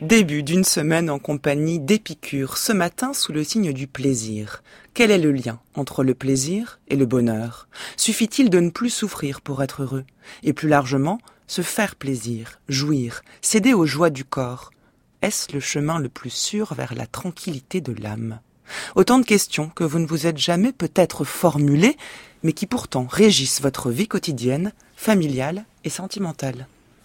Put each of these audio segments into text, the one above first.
Début d'une semaine en compagnie d'Épicure, ce matin sous le signe du plaisir. Quel est le lien entre le plaisir et le bonheur? Suffit-il de ne plus souffrir pour être heureux? Et plus largement, se faire plaisir, jouir, céder aux joies du corps? Est-ce le chemin le plus sûr vers la tranquillité de l'âme? Autant de questions que vous ne vous êtes jamais peut-être formulées, mais qui pourtant régissent votre vie quotidienne, familiale et sentimentale.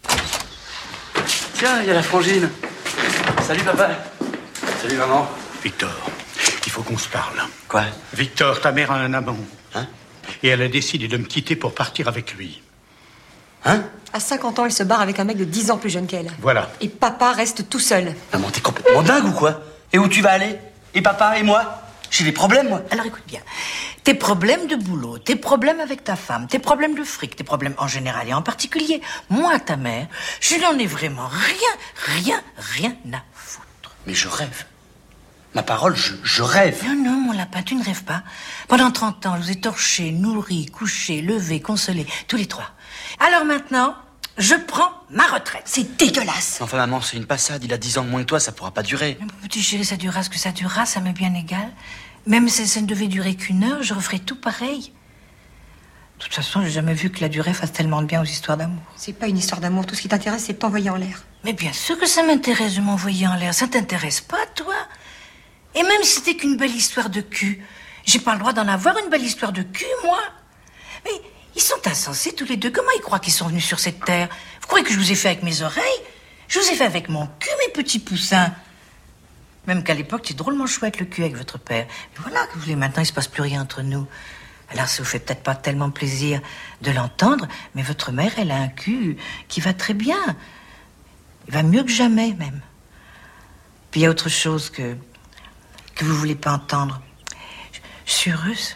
Tiens, il y a la frangine. Salut papa. Salut maman. Victor, il faut qu'on se parle. Quoi? Victor, ta mère a un amant. Hein? Et elle a décidé de me quitter pour partir avec lui. Hein? À 50 ans, elle se barre avec un mec de 10 ans plus jeune qu'elle. Voilà. Et papa reste tout seul. Maman, t'es complètement dingue ou quoi? Et où tu vas aller? Et papa et moi? J'ai des problèmes, moi. Alors écoute bien, tes problèmes de boulot, tes problèmes avec ta femme, tes problèmes de fric, tes problèmes en général et en particulier, moi, ta mère, je n'en ai vraiment rien à foutre. Mais je rêve. Ma parole, je rêve. Non, mon lapin, tu ne rêves pas. Pendant 30 ans, je vous ai torché, nourri, couché, levé, consolé, tous les trois. Alors maintenant, je prends ma retraite. C'est dégueulasse. Enfin, maman, c'est une passade. Il a 10 ans de moins que toi, ça pourra pas durer. Mon petit chéri, ça durera ce que ça durera, ça m'est bien égal. Même si ça ne devait durer qu'une heure, je referais tout pareil. De toute façon, j'ai jamais vu que la durée fasse tellement de bien aux histoires d'amour. C'est pas une histoire d'amour. Tout ce qui t'intéresse, c'est de t'envoyer en l'air. Mais bien sûr que ça m'intéresse de m'envoyer en l'air. Ça t'intéresse pas, toi? Et même si c'était qu'une belle histoire de cul, j'ai pas le droit d'en avoir une belle histoire de cul, moi? Mais ils sont insensés tous les deux. Comment ils croient qu'ils sont venus sur cette terre? Vous croyez que je vous ai fait avec mes oreilles? Je vous ai fait avec mon cul, mes petits poussins. Même qu'à l'époque, c'est drôlement chouette le cul avec votre père. Mais voilà, que vous voulez, maintenant, il se passe plus rien entre nous. Alors, ça vous fait peut-être pas tellement plaisir de l'entendre, mais votre mère, elle a un cul qui va très bien. Il va mieux que jamais, même. Puis il y a autre chose que vous voulez pas entendre. Je suis heureuse.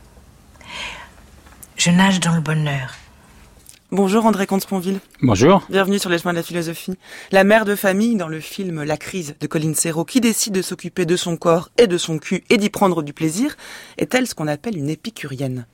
Je nage dans le bonheur. Bonjour André Comte-Sponville. Bonjour. Bienvenue sur les chemins de la philosophie. La mère de famille dans le film La crise de Colin Serrault, qui décide de s'occuper de son corps et de son cul et d'y prendre du plaisir, est-elle ce qu'on appelle une épicurienne?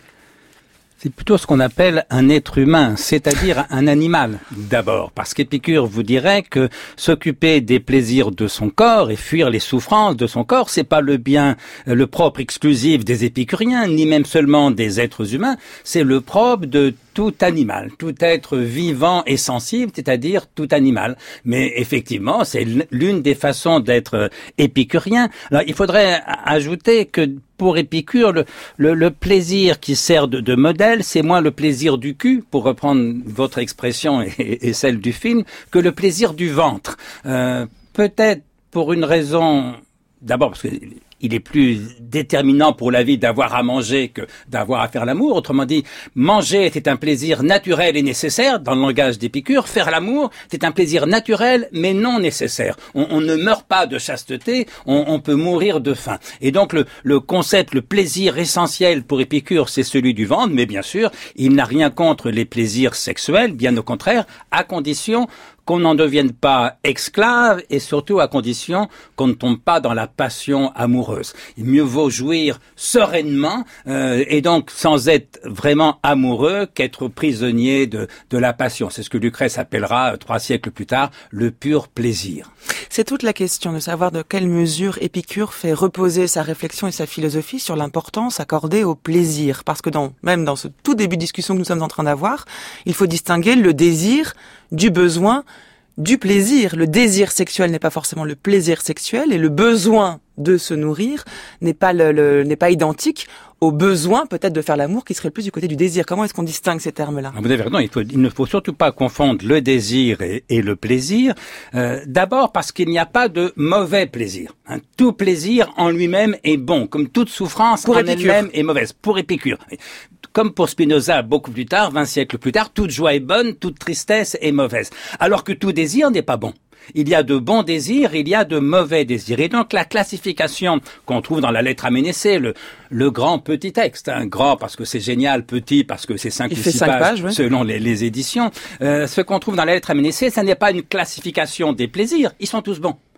C'est plutôt ce qu'on appelle un être humain, c'est-à-dire un animal, d'abord. Parce qu'Épicure vous dirait que s'occuper des plaisirs de son corps et fuir les souffrances de son corps, c'est pas le bien, le propre exclusif des épicuriens, ni même seulement des êtres humains, c'est le propre de tout animal, tout être vivant et sensible, c'est-à-dire tout animal. Mais effectivement, c'est l'une des façons d'être épicurien. Alors, il faudrait ajouter que pour Épicure, le plaisir qui sert de modèle, c'est moins le plaisir du cul, pour reprendre votre expression et celle du film, que le plaisir du ventre. Peut-être pour une raison, d'abord parce que il est plus déterminant pour la vie d'avoir à manger que d'avoir à faire l'amour. Autrement dit, manger était un plaisir naturel et nécessaire, dans le langage d'Épicure. Faire l'amour, c'est un plaisir naturel, mais non nécessaire. On ne meurt pas de chasteté, on peut mourir de faim. Et donc, le concept, le plaisir essentiel pour Épicure, c'est celui du ventre, mais bien sûr, il n'a rien contre les plaisirs sexuels, bien au contraire, à condition qu'on n'en devienne pas esclave et surtout à condition qu'on ne tombe pas dans la passion amoureuse. Il mieux vaut jouir sereinement et donc sans être vraiment amoureux qu'être prisonnier de la passion. C'est ce que Lucrèce appellera 3 siècles plus tard le pur plaisir. C'est toute la question de savoir de quelle mesure Épicure fait reposer sa réflexion et sa philosophie sur l'importance accordée au plaisir. Parce que même dans ce tout début de discussion que nous sommes en train d'avoir, il faut distinguer le désir du besoin, du plaisir. Le désir sexuel n'est pas forcément le plaisir sexuel et le besoin de se nourrir n'est pas identique au besoin peut-être de faire l'amour qui serait le plus du côté du désir. Comment est-ce qu'on distingue ces termes-là? Vous avez raison, il ne faut surtout pas confondre le désir et le plaisir. D'abord parce qu'il n'y a pas de mauvais plaisir. Tout plaisir en lui-même est bon, comme toute souffrance en elle-même est mauvaise. Pour Épicure. Comme pour Spinoza, beaucoup plus tard, 20 siècles plus tard, toute joie est bonne, toute tristesse est mauvaise. Alors que tout désir n'est pas bon. Il y a de bons désirs, il y a de mauvais désirs. Et donc la classification qu'on trouve dans la lettre à Ménécée, le grand petit texte, grand parce que c'est génial, petit parce que c'est 5 ou 6 pages ouais. Selon les éditions. Ce qu'on trouve dans la lettre à Ménécée, ça n'est pas une classification des plaisirs, ils sont tous bons.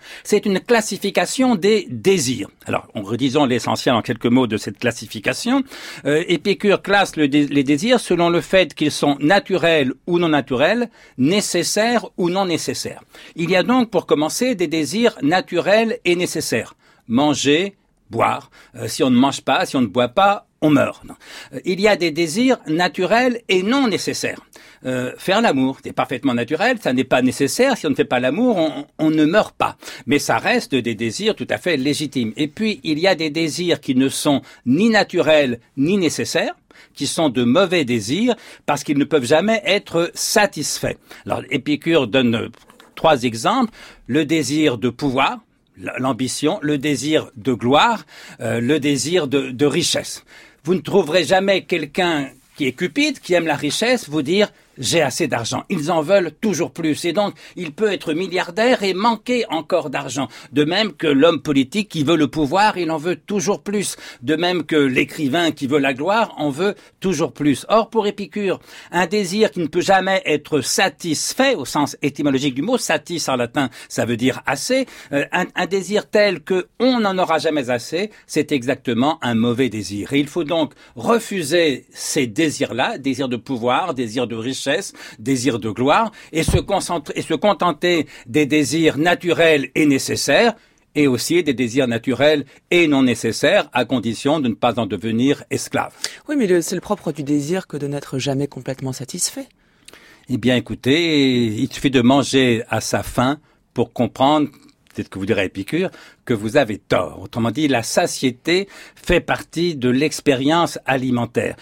C'est une classification des désirs. Alors, redisons l'essentiel en quelques mots de cette classification. Épicure classe les désirs selon le fait qu'ils sont naturels ou non naturels, nécessaires ou non nécessaires. Il y a donc, pour commencer, des désirs naturels et nécessaires. Manger, boire. Si on ne mange pas, si on ne boit pas, on meurt. Il y a des désirs naturels et non nécessaires. Faire l'amour, c'est parfaitement naturel, ça n'est pas nécessaire. Si on ne fait pas l'amour, on ne meurt pas. Mais ça reste des désirs tout à fait légitimes. Et puis, il y a des désirs qui ne sont ni naturels ni nécessaires, qui sont de mauvais désirs parce qu'ils ne peuvent jamais être satisfaits. Alors, Épicure donne 3 exemples. Le désir de pouvoir, l'ambition, le désir de gloire, le désir de richesse. Vous ne trouverez jamais quelqu'un qui est cupide, qui aime la richesse, vous dire « j'ai assez d'argent ». Ils en veulent toujours plus. Et donc, il peut être milliardaire et manquer encore d'argent. De même que l'homme politique qui veut le pouvoir, il en veut toujours plus. De même que l'écrivain qui veut la gloire en veut toujours plus. Or, pour Épicure, un désir qui ne peut jamais être satisfait, au sens étymologique du mot, satis en latin, ça veut dire assez, un désir tel que on n'en aura jamais assez, c'est exactement un mauvais désir. Et il faut donc refuser ces désirs-là, désir de pouvoir, désir de richesse, désir de gloire, et se contenter des désirs naturels et nécessaires, et aussi des désirs naturels et non nécessaires, à condition de ne pas en devenir esclave. Oui, mais c'est le propre du désir que de n'être jamais complètement satisfait. Eh bien, écoutez, il suffit de manger à sa faim pour comprendre, peut-être que vous direz Épicure, que vous avez tort. Autrement dit, la satiété fait partie de l'expérience alimentaire.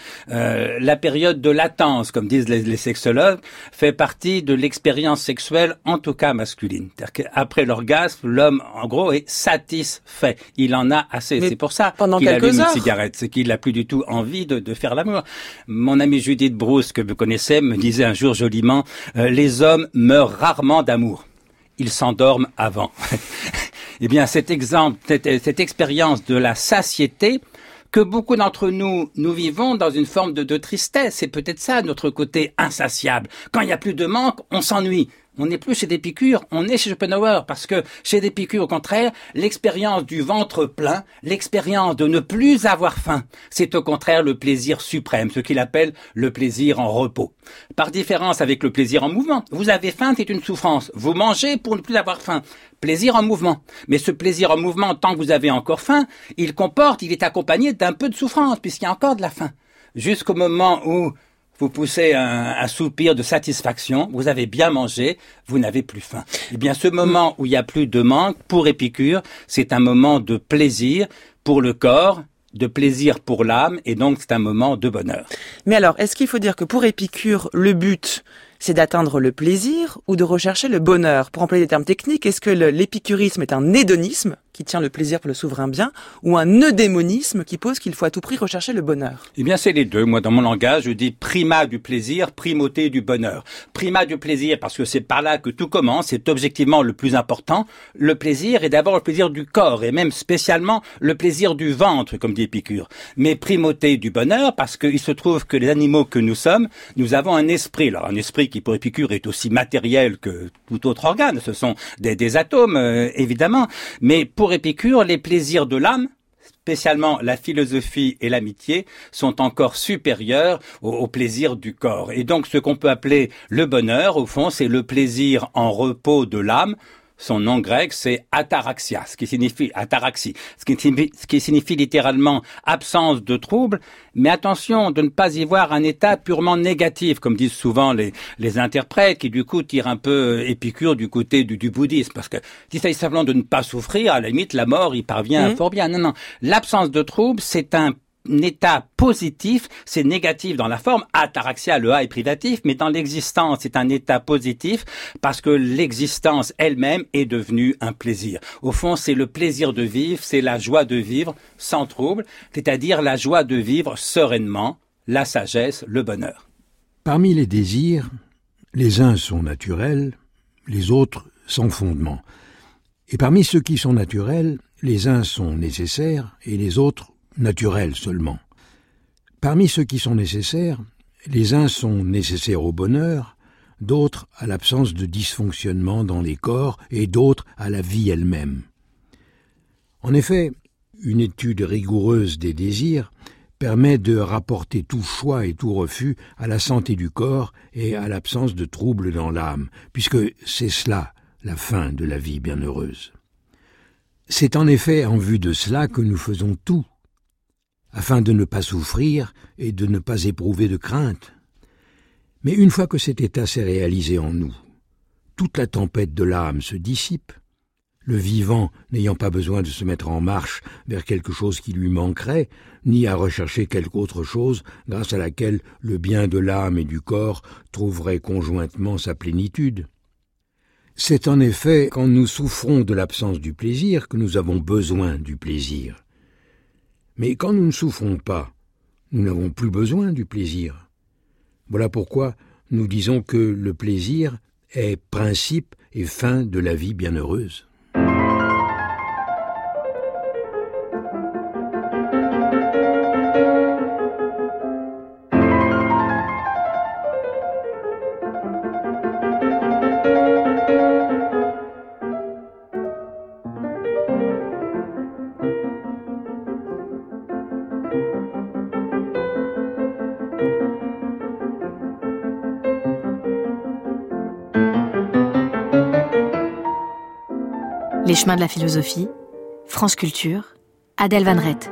La période de latence, comme disent les sexologues, fait partie de l'expérience sexuelle, en tout cas masculine. C'est-à-dire qu'après l'orgasme, l'homme, en gros, est satisfait. Il en a assez. Mais c'est pour ça qu'il allume une cigarette. C'est qu'il n'a plus du tout envie de faire l'amour. Mon amie Judith Bruce, que vous connaissez, me disait un jour joliment, les hommes meurent rarement d'amour. Ils s'endorment avant. Eh bien, cet exemple, cette expérience de la satiété, que beaucoup d'entre nous vivons dans une forme de tristesse. C'est peut-être ça, notre côté insatiable. Quand il n'y a plus de manque, on s'ennuie. On n'est plus chez Épicure, on est chez Schopenhauer, parce que chez Épicure, au contraire, l'expérience du ventre plein, l'expérience de ne plus avoir faim, c'est au contraire le plaisir suprême, ce qu'il appelle le plaisir en repos. Par différence avec le plaisir en mouvement, vous avez faim, c'est une souffrance. Vous mangez pour ne plus avoir faim. Plaisir en mouvement. Mais ce plaisir en mouvement, tant que vous avez encore faim, il est accompagné d'un peu de souffrance, puisqu'il y a encore de la faim. Jusqu'au moment où vous poussez un soupir de satisfaction, vous avez bien mangé, vous n'avez plus faim. Eh bien, ce moment où il n'y a plus de manque, pour Épicure, c'est un moment de plaisir pour le corps, de plaisir pour l'âme, et donc c'est un moment de bonheur. Mais alors, est-ce qu'il faut dire que pour Épicure, le but, c'est d'atteindre le plaisir ou de rechercher le bonheur? Pour employer des termes techniques, est-ce que l'épicurisme est un hédonisme qui tient le plaisir pour le souverain bien, ou un eudémonisme qui pose qu'il faut à tout prix rechercher le bonheur? Eh bien, c'est les deux. Moi, dans mon langage, je dis primat du plaisir, primauté du bonheur. Primat du plaisir, parce que c'est par là que tout commence, c'est objectivement le plus important. Le plaisir est d'abord le plaisir du corps, et même spécialement le plaisir du ventre, comme dit Épicure. Mais primauté du bonheur, parce qu'il se trouve que les animaux que nous sommes, nous avons un esprit. Alors, un esprit qui, pour Épicure, est aussi matériel que tout autre organe. Ce sont des atomes, évidemment. Mais pour Épicure, les plaisirs de l'âme, spécialement la philosophie et l'amitié, sont encore supérieurs au plaisir du corps. Et donc, ce qu'on peut appeler le bonheur, au fond, c'est le plaisir en repos de l'âme. Son nom grec, c'est ataraxia, ce qui signifie ataraxie, ce qui signifie littéralement absence de trouble. Mais attention de ne pas y voir un état purement négatif, comme disent souvent les interprètes, qui du coup tirent un peu Épicure du côté du bouddhisme. Parce que s'il s'agit simplement de ne pas souffrir, à la limite, la mort y parvient fort bien. Non. L'absence de trouble, c'est un état positif, c'est négatif dans la forme, ataraxia, le A est privatif, mais dans l'existence, c'est un état positif parce que l'existence elle-même est devenue un plaisir. Au fond, c'est le plaisir de vivre, c'est la joie de vivre sans trouble, c'est-à-dire la joie de vivre sereinement, la sagesse, le bonheur. Parmi les désirs, les uns sont naturels, les autres sans fondement. Et parmi ceux qui sont naturels, les uns sont nécessaires et les autres naturels seulement. Parmi ceux qui sont nécessaires, les uns sont nécessaires au bonheur, d'autres à l'absence de dysfonctionnement dans les corps et d'autres à la vie elle-même. En effet, une étude rigoureuse des désirs permet de rapporter tout choix et tout refus à la santé du corps et à l'absence de troubles dans l'âme, puisque c'est cela la fin de la vie bienheureuse. C'est en effet en vue de cela que nous faisons tout, afin de ne pas souffrir et de ne pas éprouver de crainte. Mais une fois que cet état s'est réalisé en nous, toute la tempête de l'âme se dissipe, le vivant n'ayant pas besoin de se mettre en marche vers quelque chose qui lui manquerait, ni à rechercher quelque autre chose grâce à laquelle le bien de l'âme et du corps trouverait conjointement sa plénitude. C'est en effet quand nous souffrons de l'absence du plaisir que nous avons besoin du plaisir. Mais quand nous ne souffrons pas, nous n'avons plus besoin du plaisir. Voilà pourquoi nous disons que le plaisir est principe et fin de la vie bienheureuse. Les chemins de la philosophie, France Culture, Adèle Van Rett.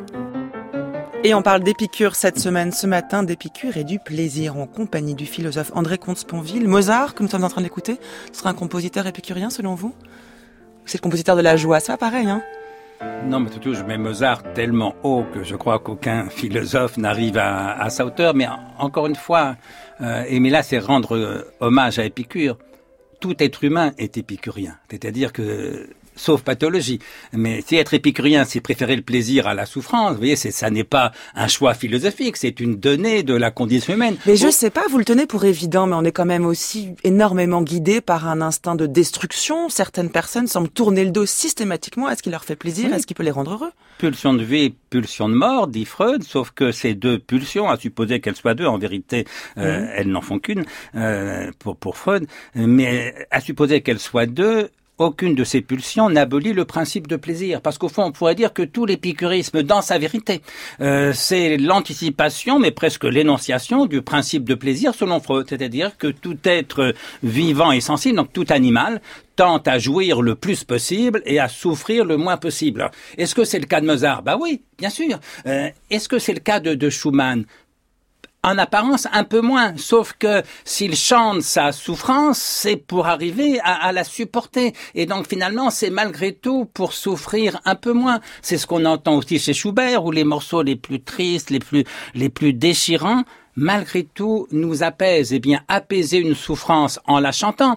Et on parle d'Épicure cette semaine, ce matin, d'Épicure et du plaisir en compagnie du philosophe André Comte-Sponville. Mozart, que nous sommes en train d'écouter, serait un compositeur épicurien selon vous? C'est le compositeur de la joie, c'est pas pareil, hein? Non, mais surtout, je mets Mozart tellement haut que je crois qu'aucun philosophe n'arrive à sa hauteur. Mais encore une fois, et là, c'est rendre hommage à Épicure. Tout être humain est épicurien. C'est-à-dire que sauf pathologie. Mais si être épicurien, c'est préférer le plaisir à la souffrance, vous voyez, ça n'est pas un choix philosophique, c'est une donnée de la condition humaine. Mais je sais pas, vous le tenez pour évident, mais on est quand même aussi énormément guidé par un instinct de destruction. Certaines personnes semblent tourner le dos systématiquement à ce qui leur fait plaisir, oui, à ce qui peut les rendre heureux. Pulsion de vie, pulsion de mort, dit Freud, sauf que ces deux pulsions, à supposer qu'elles soient deux, en vérité, elles n'en font qu'une, pour Freud, mais à supposer qu'elles soient deux, aucune de ces pulsions n'abolit le principe de plaisir. Parce qu'au fond, on pourrait dire que tout l'épicurisme, dans sa vérité, c'est l'anticipation, mais presque l'énonciation du principe de plaisir selon Freud. C'est-à-dire que tout être vivant et sensible, donc tout animal, tente à jouir le plus possible et à souffrir le moins possible. Est-ce que c'est le cas de Mozart? Bah oui, bien sûr. Est-ce que c'est le cas de Schumann? En apparence, un peu moins, sauf que s'il chante sa souffrance, c'est pour arriver à la supporter. Et donc finalement, c'est malgré tout pour souffrir un peu moins. C'est ce qu'on entend aussi chez Schubert, où les morceaux les plus tristes, les plus déchirants, malgré tout, nous apaisent. Eh bien, apaiser une souffrance en la chantant,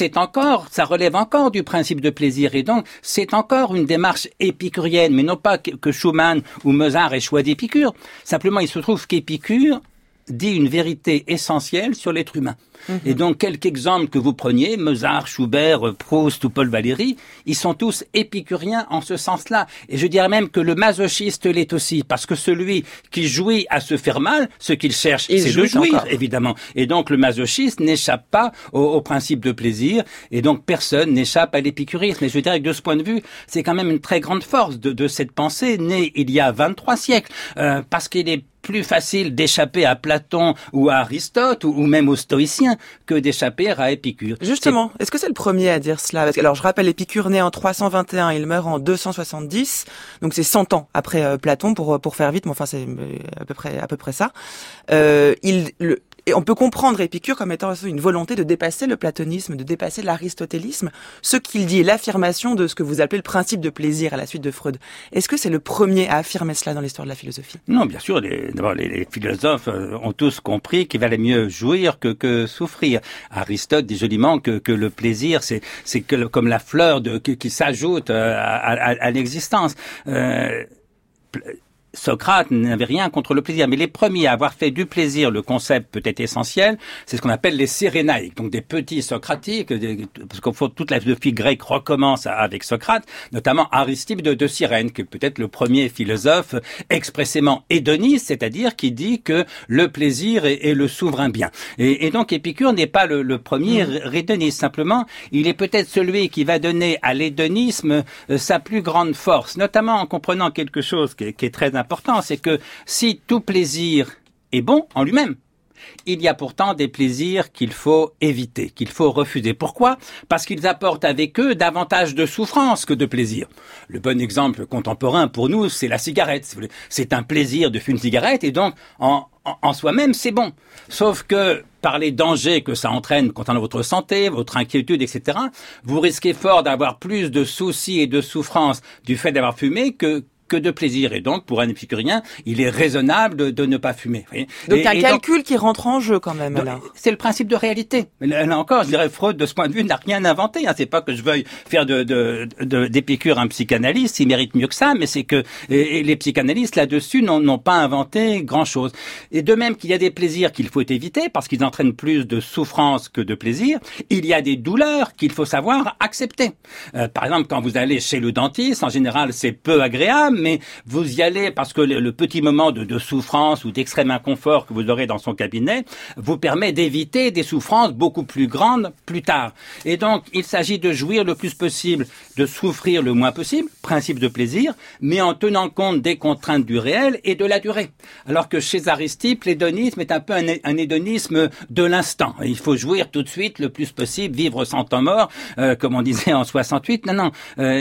ça relève encore du principe de plaisir. Et donc, c'est encore une démarche épicurienne, mais non pas que Schumann ou Mozart aient choisi d'Épicure. Simplement, il se trouve qu'Épicure dit une vérité essentielle sur l'être humain. Et donc, quelques exemples que vous preniez, Mozart, Schubert, Proust ou Paul Valéry, ils sont tous épicuriens en ce sens-là. Et je dirais même que le masochiste l'est aussi, parce que celui qui jouit à se faire mal, ce qu'il cherche, c'est de jouir, encore, évidemment. Et donc, le masochiste n'échappe pas au principe de plaisir, et donc personne n'échappe à l'épicurisme. Et je dirais que de ce point de vue, c'est quand même une très grande force de cette pensée née il y a 23 siècles, parce qu'il est plus facile d'échapper à Platon ou à Aristote ou même aux stoïciens que d'échapper à Épicure. Justement, est-ce que c'est le premier à dire cela? Alors, je rappelle, Épicure né en 321, il meurt en 270, donc c'est 100 ans après Platon pour faire vite, mais enfin c'est à peu près ça. Et on peut comprendre Épicure comme étant une volonté de dépasser le platonisme, de dépasser l'aristotélisme, ce qu'il dit, l'affirmation de ce que vous appelez le principe de plaisir à la suite de Freud. Est-ce que c'est le premier à affirmer cela dans l'histoire de la philosophie? Non, bien sûr, d'abord les philosophes ont tous compris qu'il valait mieux jouir que souffrir. Aristote dit joliment que le plaisir, c'est comme la fleur qui s'ajoute à l'existence. Socrate n'avait rien contre le plaisir, mais les premiers à avoir fait du plaisir le concept peut-être essentiel, c'est ce qu'on appelle les Cyrénaïques, donc des petits socratiques, parce qu'au fond toute la philosophie grecque recommence avec Socrate, notamment Aristippe de Cyrène, qui est peut-être le premier philosophe expressément hédoniste, c'est-à-dire qui dit que le plaisir est le souverain bien. Et donc Épicure n'est pas le premier hédoniste, simplement il est peut-être celui qui va donner à l'hédonisme sa plus grande force, notamment en comprenant quelque chose qui est très important, c'est que si tout plaisir est bon en lui-même, il y a pourtant des plaisirs qu'il faut éviter, qu'il faut refuser. Pourquoi ? Parce qu'ils apportent avec eux davantage de souffrance que de plaisir. Le bon exemple contemporain pour nous, c'est la cigarette. Si vous voulez. C'est un plaisir de fumer une cigarette et donc en soi-même, c'est bon. Sauf que par les dangers que ça entraîne concernant votre santé, votre inquiétude, etc., vous risquez fort d'avoir plus de soucis et de souffrances du fait d'avoir fumé que de plaisir. Et donc, pour un épicurien, il est raisonnable de ne pas fumer. Donc, un calcul qui rentre en jeu quand même, alors. C'est le principe de réalité. Là encore, je dirais, Freud, de ce point de vue, n'a rien inventé. C'est pas que je veuille faire d'Épicure un psychanalyste, il mérite mieux que ça, mais c'est que les psychanalystes, là-dessus, n'ont pas inventé grand-chose. Et de même qu'il y a des plaisirs qu'il faut éviter, parce qu'ils entraînent plus de souffrance que de plaisir, il y a des douleurs qu'il faut savoir accepter. Par exemple, quand vous allez chez le dentiste, en général, c'est peu agréable, mais vous y allez parce que le petit moment de souffrance ou d'extrême inconfort que vous aurez dans son cabinet vous permet d'éviter des souffrances beaucoup plus grandes plus tard. Et donc, il s'agit de jouir le plus possible, de souffrir le moins possible, principe de plaisir, mais en tenant compte des contraintes du réel et de la durée. Alors que chez Aristippe, l'hédonisme est un peu un hédonisme de l'instant. Il faut jouir tout de suite le plus possible, vivre sans temps mort, comme on disait en 68. Non.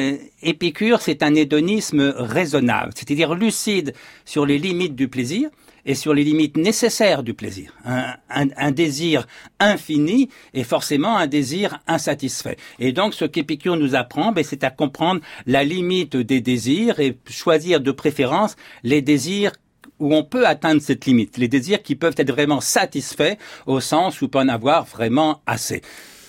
Épicure, c'est un hédonisme raisonnable, c'est-à-dire lucide sur les limites du plaisir et sur les limites nécessaires du plaisir. Un désir infini est forcément un désir insatisfait. Et donc, ce qu'Épicure nous apprend, c'est à comprendre la limite des désirs et choisir de préférence les désirs où on peut atteindre cette limite, les désirs qui peuvent être vraiment satisfaits au sens où on peut en avoir vraiment assez.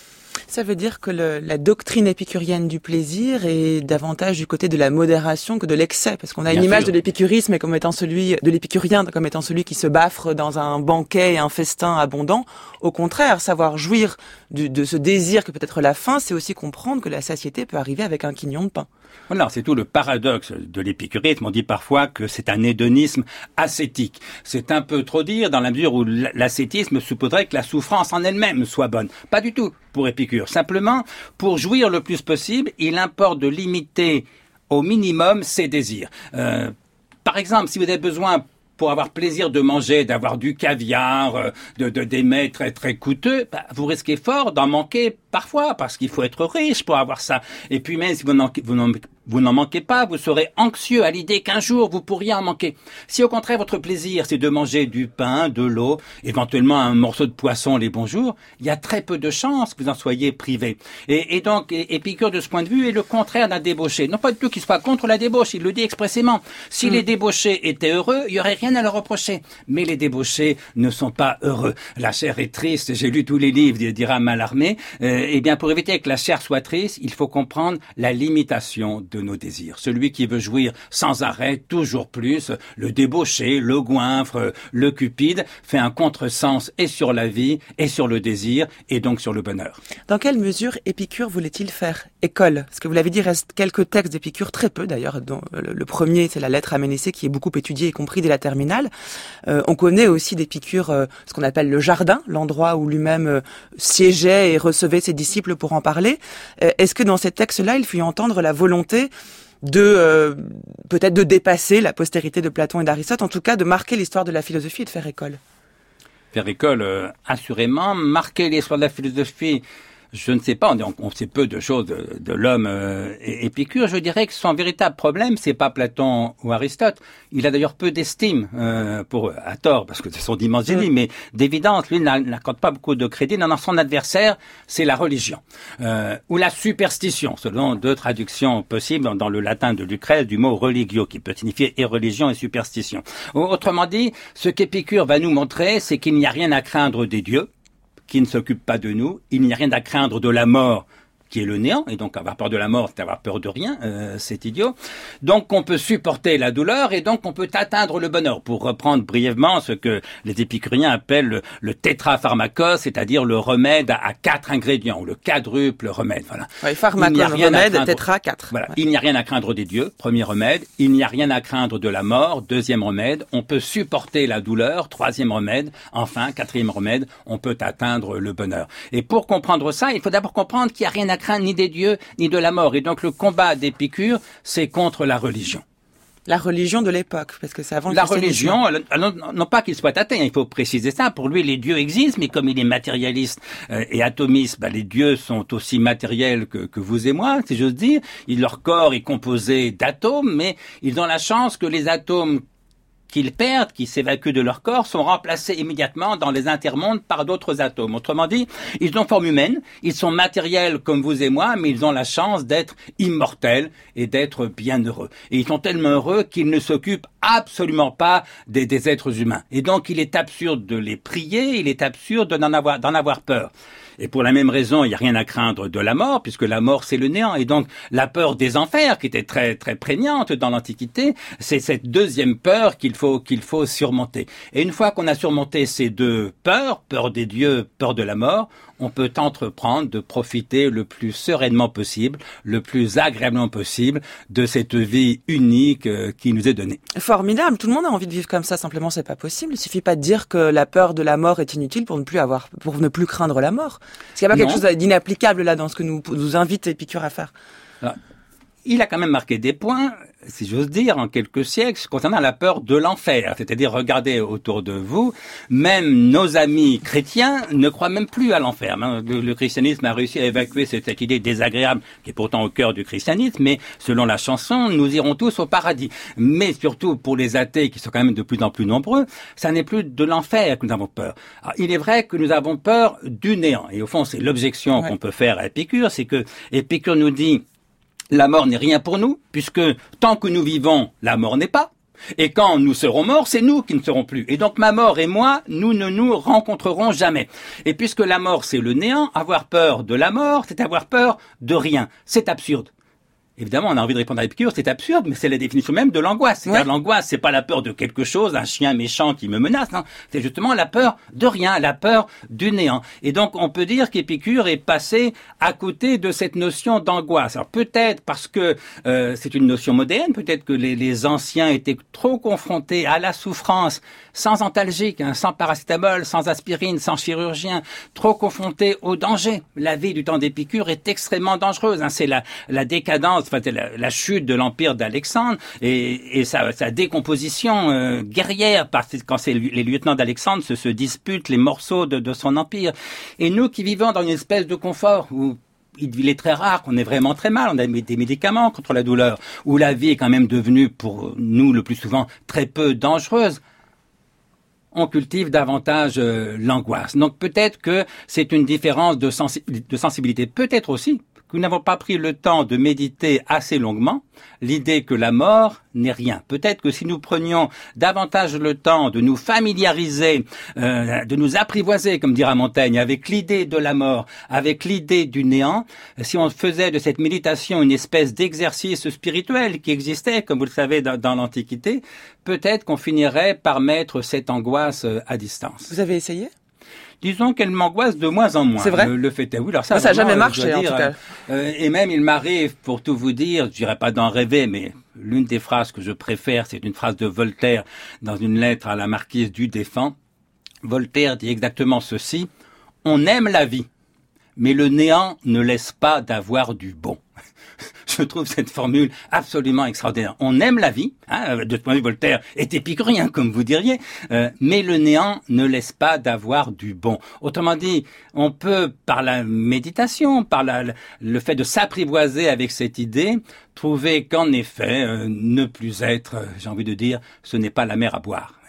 Ça veut dire que la doctrine épicurienne du plaisir est davantage du côté de la modération que de l'excès, parce qu'on a une image de l'épicurisme comme étant de l'épicurien comme étant celui qui se baffre dans un banquet et un festin abondant. Au contraire, savoir jouir de ce désir que peut être la faim, c'est aussi comprendre que la satiété peut arriver avec un quignon de pain. Voilà, c'est tout le paradoxe de l'épicurisme. On dit parfois que c'est un hédonisme ascétique. C'est un peu trop dire dans la mesure où l'ascétisme supposerait que la souffrance en elle-même soit bonne. Pas du tout pour Épicure. Simplement, pour jouir le plus possible, il importe de limiter au minimum ses désirs. Par exemple, si vous avez besoin pour avoir plaisir de manger, d'avoir du caviar, des mets très très coûteux, vous risquez fort d'en manquer parfois, parce qu'il faut être riche pour avoir ça. Et puis même si vous n'en manquez pas, vous serez anxieux à l'idée qu'un jour vous pourriez en manquer. Si au contraire votre plaisir c'est de manger du pain, de l'eau, éventuellement un morceau de poisson les bons jours, il y a très peu de chances que vous en soyez privé. Et donc Épicure de ce point de vue est le contraire d'un débauché. Non pas du tout qu'il soit contre la débauche, il le dit expressément. Si les débauchés étaient heureux, il y aurait rien à leur reprocher. Mais les débauchés ne sont pas heureux. La chair est triste, j'ai lu tous les livres, dira Mallarmé. Eh bien, pour éviter que la chair soit triste, il faut comprendre la limitation de nos désirs. Celui qui veut jouir sans arrêt, toujours plus, le débauché, le goinfre, le cupide, fait un contresens et sur la vie, et sur le désir, et donc sur le bonheur. Dans quelle mesure Épicure voulait-il faire école ? Parce que vous l'avez dit, il reste quelques textes d'Épicure, très peu d'ailleurs, dont le premier, c'est la lettre à Ménécée, qui est beaucoup étudiée, y compris dès la terminale. On connaît aussi d'Épicure ce qu'on appelle le jardin, l'endroit où lui-même siégeait et recevait ses disciples pour en parler. Est-ce que dans ces textes-là, il faut y entendre la volonté de peut-être de dépasser la postérité de Platon et d'Aristote, en tout cas de marquer l'histoire de la philosophie et de faire école? Faire école, assurément. Marquer l'histoire de la philosophie, je ne sais pas, on sait peu de choses de l'homme Épicure. Je dirais que son véritable problème, c'est pas Platon ou Aristote. Il a d'ailleurs peu d'estime, à tort, parce que ce sont d'immenses génies, mais d'évidence, lui n'accorde pas beaucoup de crédit. Non, son adversaire, c'est la religion, ou la superstition, selon deux traductions possibles dans le latin de Lucrèce du mot religio, qui peut signifier et religion et superstition. Autrement dit, ce qu'Épicure va nous montrer, c'est qu'il n'y a rien à craindre des dieux, qui ne s'occupe pas de nous. Il n'y a rien à craindre de la mort, qui est le néant, et donc avoir peur de la mort, c'est avoir peur de rien, c'est idiot. Donc on peut supporter la douleur, et donc on peut atteindre le bonheur. Pour reprendre brièvement ce que les épicuriens appellent le tétrapharmakos, c'est-à-dire le remède à 4 ingrédients, ou le quadruple remède. Voilà. Ouais, pharmakos, remède, tétra, 4. Voilà. Ouais. Il n'y a rien à craindre des dieux, premier remède. Il n'y a rien à craindre de la mort, deuxième remède. On peut supporter la douleur, troisième remède. Enfin, quatrième remède, on peut atteindre le bonheur. Et pour comprendre ça, il faut d'abord comprendre qu'il n'y a rien à craindre ni des dieux, ni de la mort. Et donc le combat d'Épicure, c'est contre la religion. La religion de l'époque, parce que c'est avant le La christianisme. religion, non pas qu'il soit athée, il faut préciser ça. Pour lui, les dieux existent, mais comme il est matérialiste et atomiste, les dieux sont aussi matériels que vous et moi, si j'ose dire. Leur corps est composé d'atomes, mais ils ont la chance que les atomes qu'ils perdent, qui s'évacuent de leur corps, sont remplacés immédiatement dans les intermondes par d'autres atomes. Autrement dit, ils ont forme humaine, ils sont matériels comme vous et moi, mais ils ont la chance d'être immortels et d'être bienheureux. Et ils sont tellement heureux qu'ils ne s'occupent absolument pas des êtres humains. Et donc, il est absurde de les prier, il est absurde d'en avoir peur. Et pour la même raison, il n'y a rien à craindre de la mort, puisque la mort, c'est le néant. Et donc, la peur des enfers, qui était très, très prégnante dans l'Antiquité, c'est cette deuxième peur qu'il faut surmonter. Et une fois qu'on a surmonté ces deux peurs, peur des dieux, peur de la mort, on peut entreprendre de profiter le plus sereinement possible, le plus agréablement possible de cette vie unique qui nous est donnée. Formidable, tout le monde a envie de vivre comme ça, simplement c'est pas possible. Il suffit pas de dire que la peur de la mort est inutile pour ne plus craindre la mort. Est-ce qu'il n'y a pas quelque chose d'inapplicable là dans ce que nous invite Épicure à faire? Alors, il a quand même marqué des points, si j'ose dire, en quelques siècles, concernant la peur de l'enfer. C'est-à-dire, regardez autour de vous, même nos amis chrétiens ne croient même plus à l'enfer. Le christianisme a réussi à évacuer cette idée désagréable, qui est pourtant au cœur du christianisme, mais selon la chanson, nous irons tous au paradis. Mais surtout, pour les athées, qui sont quand même de plus en plus nombreux, ça n'est plus de l'enfer que nous avons peur. Alors, il est vrai que nous avons peur du néant. Et au fond, c'est l'objection qu'on peut faire à Épicure, c'est que Épicure nous dit: la mort n'est rien pour nous, puisque tant que nous vivons, la mort n'est pas. Et quand nous serons morts, c'est nous qui ne serons plus. Et donc ma mort et moi, nous ne nous rencontrerons jamais. Et puisque la mort, c'est le néant, avoir peur de la mort, c'est avoir peur de rien. C'est absurde. Évidemment, on a envie de répondre à Épicure, c'est absurde, mais c'est la définition même de l'angoisse. C'est-à-dire l'angoisse, c'est pas la peur de quelque chose, un chien méchant qui me menace, non. C'est justement la peur de rien, la peur du néant. Et donc, on peut dire qu'Épicure est passé à côté de cette notion d'angoisse. Alors, peut-être parce que c'est une notion moderne, peut-être que les anciens étaient trop confrontés à la souffrance, sans antalgique, sans paracétamol, sans aspirine, sans chirurgien, trop confrontés au danger. La vie du temps d'Épicure est extrêmement dangereuse. C'est la décadence, la chute de l'empire d'Alexandre et sa décomposition guerrière, parce que quand les lieutenants d'Alexandre se disputent les morceaux de son empire. Et nous qui vivons dans une espèce de confort où il est très rare qu'on ait vraiment très mal, on a des médicaments contre la douleur, où la vie est quand même devenue pour nous le plus souvent très peu dangereuse, on cultive davantage l'angoisse. Donc peut-être que c'est une différence de sensibilité. Peut-être aussi que nous n'avons pas pris le temps de méditer assez longuement l'idée que la mort n'est rien. Peut-être que si nous prenions davantage le temps de nous familiariser, de nous apprivoiser, comme dira Montaigne, avec l'idée de la mort, avec l'idée du néant, si on faisait de cette méditation une espèce d'exercice spirituel qui existait, comme vous le savez, dans l'Antiquité, peut-être qu'on finirait par mettre cette angoisse à distance. Vous avez essayé ? Disons qu'elle m'angoisse de moins en moins. C'est vrai. Le fait est, oui. Alors ça n'a jamais marché, en tout cas. Et même, il m'arrive, pour tout vous dire, je dirais pas d'en rêver, mais l'une des phrases que je préfère, c'est une phrase de Voltaire dans une lettre à la marquise du Défend. Voltaire dit exactement ceci: on aime la vie, mais le néant ne laisse pas d'avoir du bon. Je trouve cette formule absolument extraordinaire. On aime la vie, de ce point de vue, Voltaire est épicurien, comme vous diriez, mais le néant ne laisse pas d'avoir du bon. Autrement dit, on peut, par la méditation, par le fait de s'apprivoiser avec cette idée, trouver qu'en effet, ne plus être, j'ai envie de dire, ce n'est pas la mer à boire.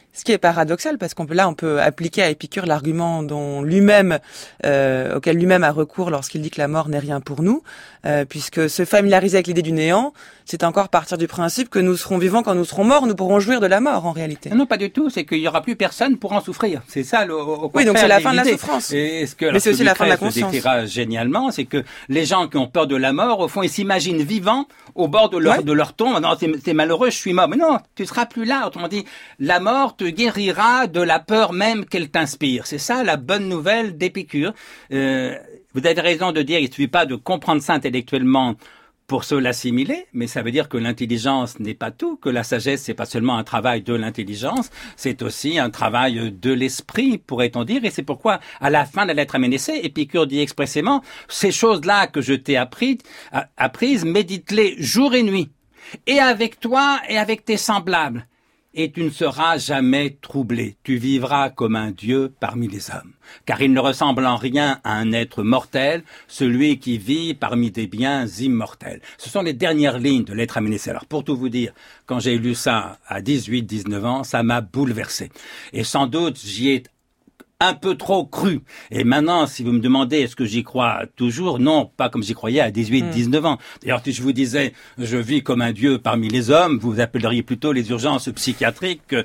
Ce qui est paradoxal, parce on peut appliquer à Épicure l'argument dont auquel lui-même a recours lorsqu'il dit que la mort n'est rien pour nous, puisque se familiariser avec l'idée du néant, c'est encore partir du principe que nous serons vivants quand nous serons morts, nous pourrons jouir de la mort en réalité. Non, pas du tout, c'est qu'il y aura plus personne pour en souffrir. C'est ça oui, donc c'est la fin de la souffrance. Mais c'est aussi la fin de la conscience. Décrira génialement, c'est que les gens qui ont peur de la mort, au fond, ils s'imaginent vivants au bord de leur tombe. Non, c'est malheureux, je suis mort. Mais non, tu seras plus là. Autrement dit, la mort te guérira de la peur même qu'elle t'inspire. C'est ça la bonne nouvelle d'Épicure. Vous avez raison de dire, il ne suffit pas de comprendre ça intellectuellement pour se l'assimiler, mais ça veut dire que l'intelligence n'est pas tout, que la sagesse, c'est pas seulement un travail de l'intelligence, c'est aussi un travail de l'esprit, pourrait-on dire, et c'est pourquoi, à la fin de la lettre à Ménécée, Épicure dit expressément, ces choses-là que je t'ai apprises, médite-les jour et nuit, et avec toi et avec tes semblables, et tu ne seras jamais troublé. Tu vivras comme un dieu parmi les hommes. Car il ne ressemble en rien à un être mortel, celui qui vit parmi des biens immortels. Ce sont les dernières lignes de Lettre à Ménécée. Alors, pour tout vous dire, quand j'ai lu ça à 18, 19 ans, ça m'a bouleversé. Et sans doute, j'y ai un peu trop cru. Et maintenant, si vous me demandez est-ce que j'y crois toujours, non, pas comme j'y croyais à 18, 19 ans. D'ailleurs, si je vous disais je vis comme un dieu parmi les hommes, vous appelleriez plutôt les urgences psychiatriques que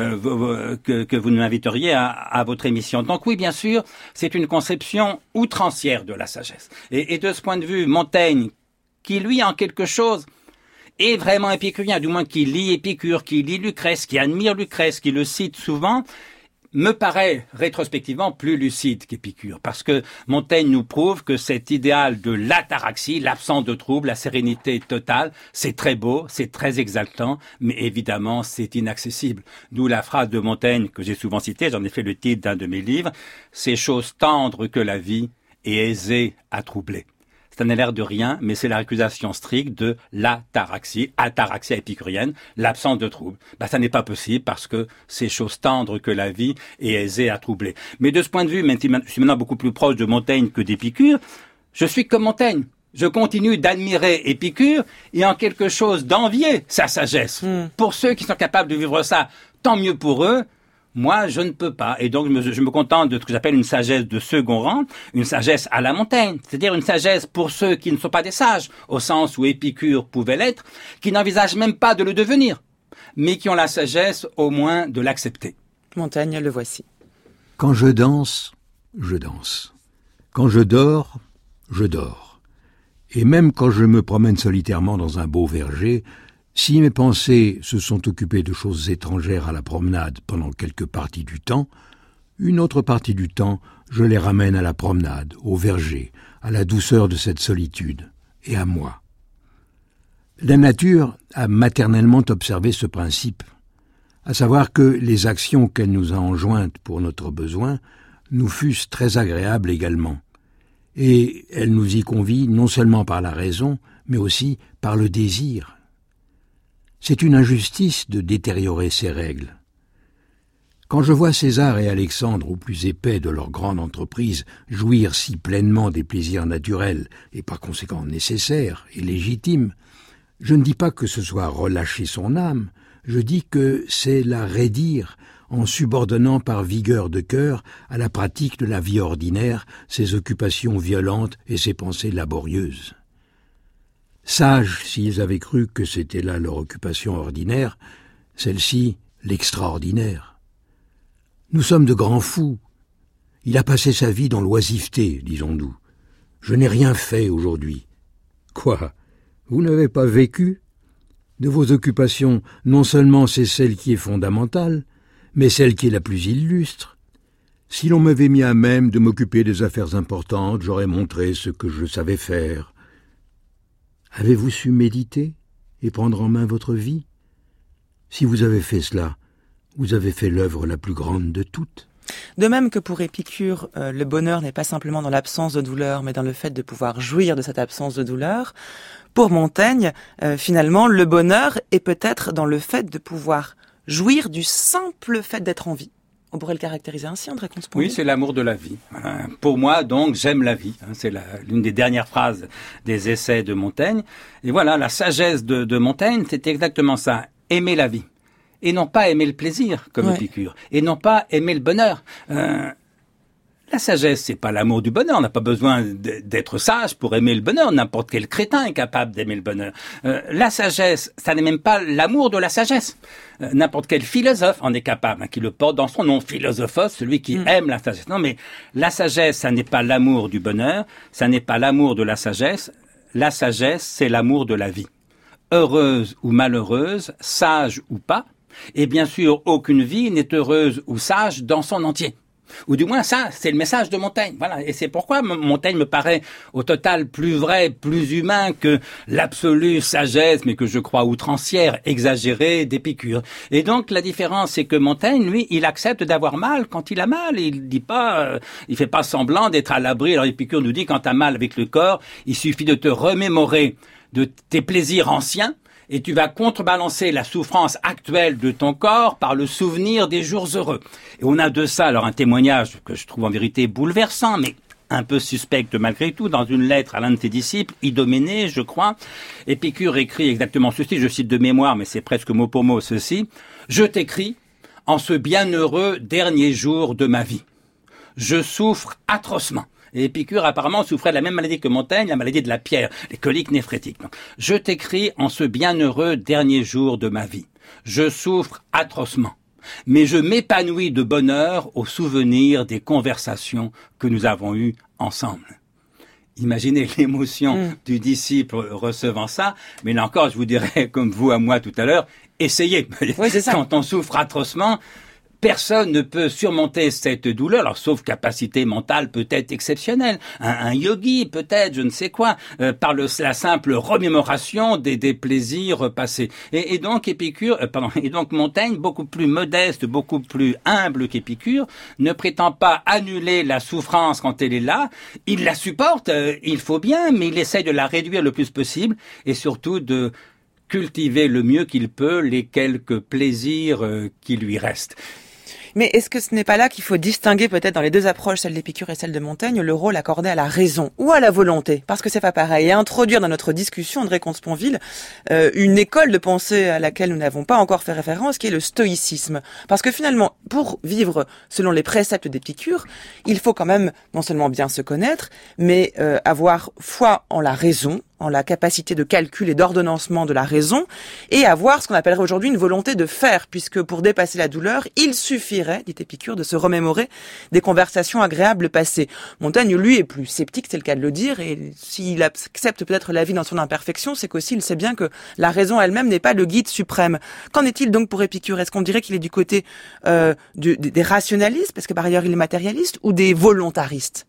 vous m'inviteriez à votre émission. Donc oui, bien sûr, c'est une conception outrancière de la sagesse. Et de ce point de vue, Montaigne, qui lui, en quelque chose, est vraiment épicurien, du moins qui lit Épicure, qui lit Lucrèce, qui admire Lucrèce, qui le cite souvent, me paraît rétrospectivement plus lucide qu'Épicure, parce que Montaigne nous prouve que cet idéal de l'ataraxie, l'absence de trouble, la sérénité totale, c'est très beau, c'est très exaltant, mais évidemment c'est inaccessible. D'où la phrase de Montaigne que j'ai souvent citée, j'en ai fait le titre d'un de mes livres, « C'est chose tendre que la vie et aisée à troubler ». Ça n'a l'air de rien, mais c'est l'accusation stricte de l'ataraxie, ataraxie épicurienne, l'absence de trouble. Ça n'est pas possible parce que c'est chose tendre que la vie est aisée à troubler. Mais de ce point de vue, même si je suis maintenant beaucoup plus proche de Montaigne que d'Épicure, je suis comme Montaigne. Je continue d'admirer Épicure et en quelque chose d'envier sa sagesse. Pour ceux qui sont capables de vivre ça, tant mieux pour eux. Moi, je ne peux pas. Et donc, je me contente de ce que j'appelle une sagesse de second rang, une sagesse à la Montaigne. C'est-à-dire une sagesse pour ceux qui ne sont pas des sages, au sens où Épicure pouvait l'être, qui n'envisagent même pas de le devenir, mais qui ont la sagesse, au moins, de l'accepter. Montaigne, le voici. Quand je danse, je danse. Quand je dors, je dors. Et même quand je me promène solitairement dans un beau verger, si mes pensées se sont occupées de choses étrangères à la promenade pendant quelques parties du temps, une autre partie du temps, je les ramène à la promenade, au verger, à la douceur de cette solitude, et à moi. La nature a maternellement observé ce principe, à savoir que les actions qu'elle nous a enjointes pour notre besoin nous fussent très agréables également, et elle nous y convie non seulement par la raison, mais aussi par le désir. C'est une injustice de détériorer ces règles. Quand je vois César et Alexandre, au plus épais de leur grande entreprise, jouir si pleinement des plaisirs naturels et par conséquent nécessaires et légitimes, je ne dis pas que ce soit relâcher son âme, je dis que c'est la raidir en subordonnant par vigueur de cœur à la pratique de la vie ordinaire ses occupations violentes et ses pensées laborieuses. Sages s'ils avaient cru que c'était là leur occupation ordinaire, celle-ci l'extraordinaire. Nous sommes de grands fous. Il a passé sa vie dans l'oisiveté, disons-nous. Je n'ai rien fait aujourd'hui. Quoi ? Vous n'avez pas vécu ? De vos occupations, non seulement c'est celle qui est fondamentale, mais celle qui est la plus illustre. Si l'on m'avait mis à même de m'occuper des affaires importantes, j'aurais montré ce que je savais faire. Avez-vous su méditer et prendre en main votre vie ? Si vous avez fait cela, vous avez fait l'œuvre la plus grande de toutes. De même que pour Épicure, le bonheur n'est pas simplement dans l'absence de douleur, mais dans le fait de pouvoir jouir de cette absence de douleur. Pour Montaigne, finalement, le bonheur est peut-être dans le fait de pouvoir jouir du simple fait d'être en vie. On pourrait le caractériser ainsi, André Comte-Spondy ? Oui, c'est l'amour de la vie. Pour moi, donc, j'aime la vie. C'est l'une des dernières phrases des essais de Montaigne. Et voilà, la sagesse de Montaigne, c'est exactement ça. Aimer la vie. et non pas aimer le plaisir, comme Épicure, et non pas aimer le bonheur. La sagesse, c'est pas l'amour du bonheur. On n'a pas besoin d'être sage pour aimer le bonheur. N'importe quel crétin est capable d'aimer le bonheur. La sagesse, ça n'est même pas l'amour de la sagesse. N'importe quel philosophe en est capable, qui le porte dans son nom, philosophos, celui qui aime la sagesse. Non, mais la sagesse, ça n'est pas l'amour du bonheur, ça n'est pas l'amour de la sagesse. La sagesse, c'est l'amour de la vie. Heureuse ou malheureuse, sage ou pas, et bien sûr, aucune vie n'est heureuse ou sage dans son entier. Ou du moins ça, c'est le message de Montaigne. Voilà, et c'est pourquoi Montaigne me paraît au total plus vrai, plus humain que l'absolue sagesse, mais que je crois outrancière, exagérée d'Épicure. Et donc la différence, c'est que Montaigne, lui, il accepte d'avoir mal quand il a mal. Il dit pas, il fait pas semblant d'être à l'abri. Alors Épicure nous dit, quand t'as mal avec le corps, il suffit de te remémorer de tes plaisirs anciens, et tu vas contrebalancer la souffrance actuelle de ton corps par le souvenir des jours heureux. Et on a de ça, alors, un témoignage que je trouve en vérité bouleversant, mais un peu suspect malgré tout, dans une lettre à l'un de ses disciples, Idoménée, je crois. Épicure écrit exactement ceci, je cite de mémoire, mais c'est presque mot pour mot ceci. « Je t'écris en ce bienheureux dernier jour de ma vie. Je souffre atrocement. » Et Épicure apparemment souffrait de la même maladie que Montaigne, la maladie de la pierre, les coliques néphrétiques. Donc, je t'écris en ce bienheureux dernier jour de ma vie. Je souffre atrocement, mais je m'épanouis de bonheur au souvenir des conversations que nous avons eues ensemble. Imaginez l'émotion du disciple recevant ça, mais là encore, je vous dirais, comme vous à moi tout à l'heure, essayez. Oui, c'est ça. Quand on souffre atrocement, personne ne peut surmonter cette douleur, alors sauf capacité mentale peut-être exceptionnelle, un yogi peut-être, je ne sais quoi, par la simple remémoration des plaisirs passés. Et donc et donc Montaigne, beaucoup plus modeste, beaucoup plus humble qu'Épicure, ne prétend pas annuler la souffrance quand elle est là. Il la supporte, il faut bien, mais il essaie de la réduire le plus possible et surtout de cultiver le mieux qu'il peut les quelques plaisirs qui lui restent. Mais est-ce que ce n'est pas là qu'il faut distinguer peut-être dans les deux approches, celle d'Épicure et celle de Montaigne, le rôle accordé à la raison ou à la volonté? Parce que c'est pas pareil. Et introduire dans notre discussion, André Comte-Sponville, une école de pensée à laquelle nous n'avons pas encore fait référence, qui est le stoïcisme. Parce que finalement, pour vivre selon les préceptes d'Épicure, il faut quand même non seulement bien se connaître, mais avoir foi en la raison, en la capacité de calcul et d'ordonnancement de la raison, et avoir ce qu'on appellerait aujourd'hui une volonté de faire, puisque pour dépasser la douleur, il suffirait, dit Épicure, de se remémorer des conversations agréables passées. Montaigne, lui, est plus sceptique, c'est le cas de le dire, et s'il accepte peut-être la vie dans son imperfection, c'est qu'aussi il sait bien que la raison elle-même n'est pas le guide suprême. Qu'en est-il donc pour Épicure? Est-ce qu'on dirait qu'il est du côté des rationalistes, parce que par ailleurs il est matérialiste, ou des volontaristes?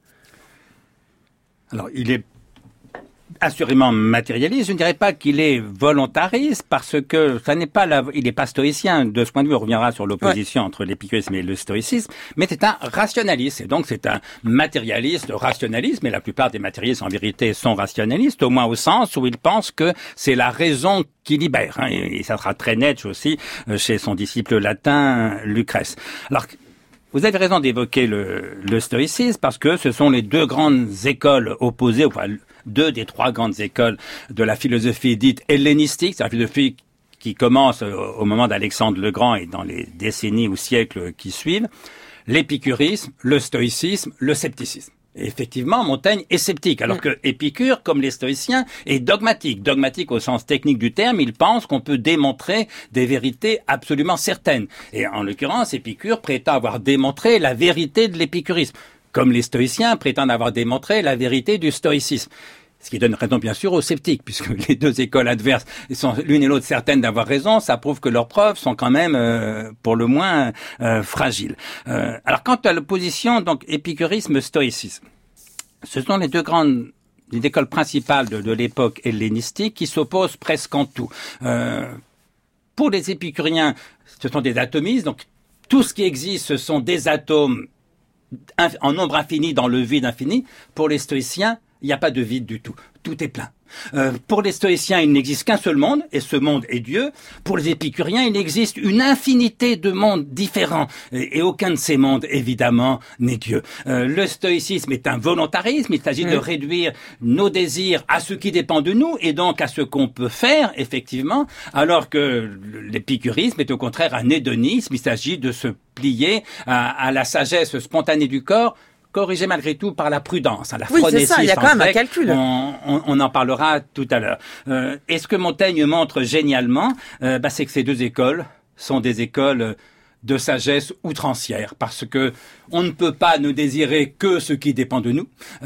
Alors, il est assurément matérialiste. Je ne dirais pas qu'il est volontariste parce que ça n'est pas il n'est pas stoïcien. De ce point de vue, on reviendra sur l'opposition entre l'épicurisme et le stoïcisme, mais c'est un rationaliste. Et donc, c'est un matérialiste rationaliste, mais la plupart des matérialistes, en vérité, sont rationalistes, au moins au sens où ils pensent que c'est la raison qui libère. Et ça sera très net aussi chez son disciple latin, Lucrèce. Alors, vous avez raison d'évoquer le stoïcisme parce que ce sont les deux grandes écoles opposées, enfin, deux des trois grandes écoles de la philosophie dite hellénistique, c'est la philosophie qui commence au moment d'Alexandre le Grand et dans les décennies ou siècles qui suivent, l'épicurisme, le stoïcisme, le scepticisme. Et effectivement, Montaigne est sceptique, alors que Épicure, comme les stoïciens, est dogmatique. Dogmatique au sens technique du terme, il pense qu'on peut démontrer des vérités absolument certaines. Et en l'occurrence, Épicure prétend avoir démontré la vérité de l'épicurisme, comme les stoïciens prétendent avoir démontré la vérité du stoïcisme. Ce qui donne raison bien sûr aux sceptiques, puisque les deux écoles adverses sont l'une et l'autre certaines d'avoir raison, ça prouve que leurs preuves sont quand même pour le moins fragiles. Alors quant à l'opposition, donc épicurisme-stoïcisme, ce sont les deux grandes écoles principales de l'époque hellénistique qui s'opposent presque en tout. Pour les épicuriens, ce sont des atomistes, donc tout ce qui existe, ce sont des atomes en nombre infini dans le vide infini. Pour les stoïciens, il n'y a pas de vide du tout. Tout est plein. Pour les stoïciens, il n'existe qu'un seul monde, et ce monde est Dieu. Pour les épicuriens, il existe une infinité de mondes différents, et aucun de ces mondes, évidemment, n'est Dieu. Le stoïcisme est un volontarisme, il s'agit de réduire nos désirs à ce qui dépend de nous, et donc à ce qu'on peut faire, effectivement, alors que l'épicurisme est au contraire un hédonisme, il s'agit de se plier à la sagesse spontanée du corps, corrigé malgré tout par la prudence, la phronésis. Oui, c'est ça, il y a quand même un calcul. On en parlera tout à l'heure. Et ce que Montaigne montre génialement, c'est que ces deux écoles sont des écoles de sagesse outrancière, parce que on ne peut pas ne désirer que ce qui dépend de nous.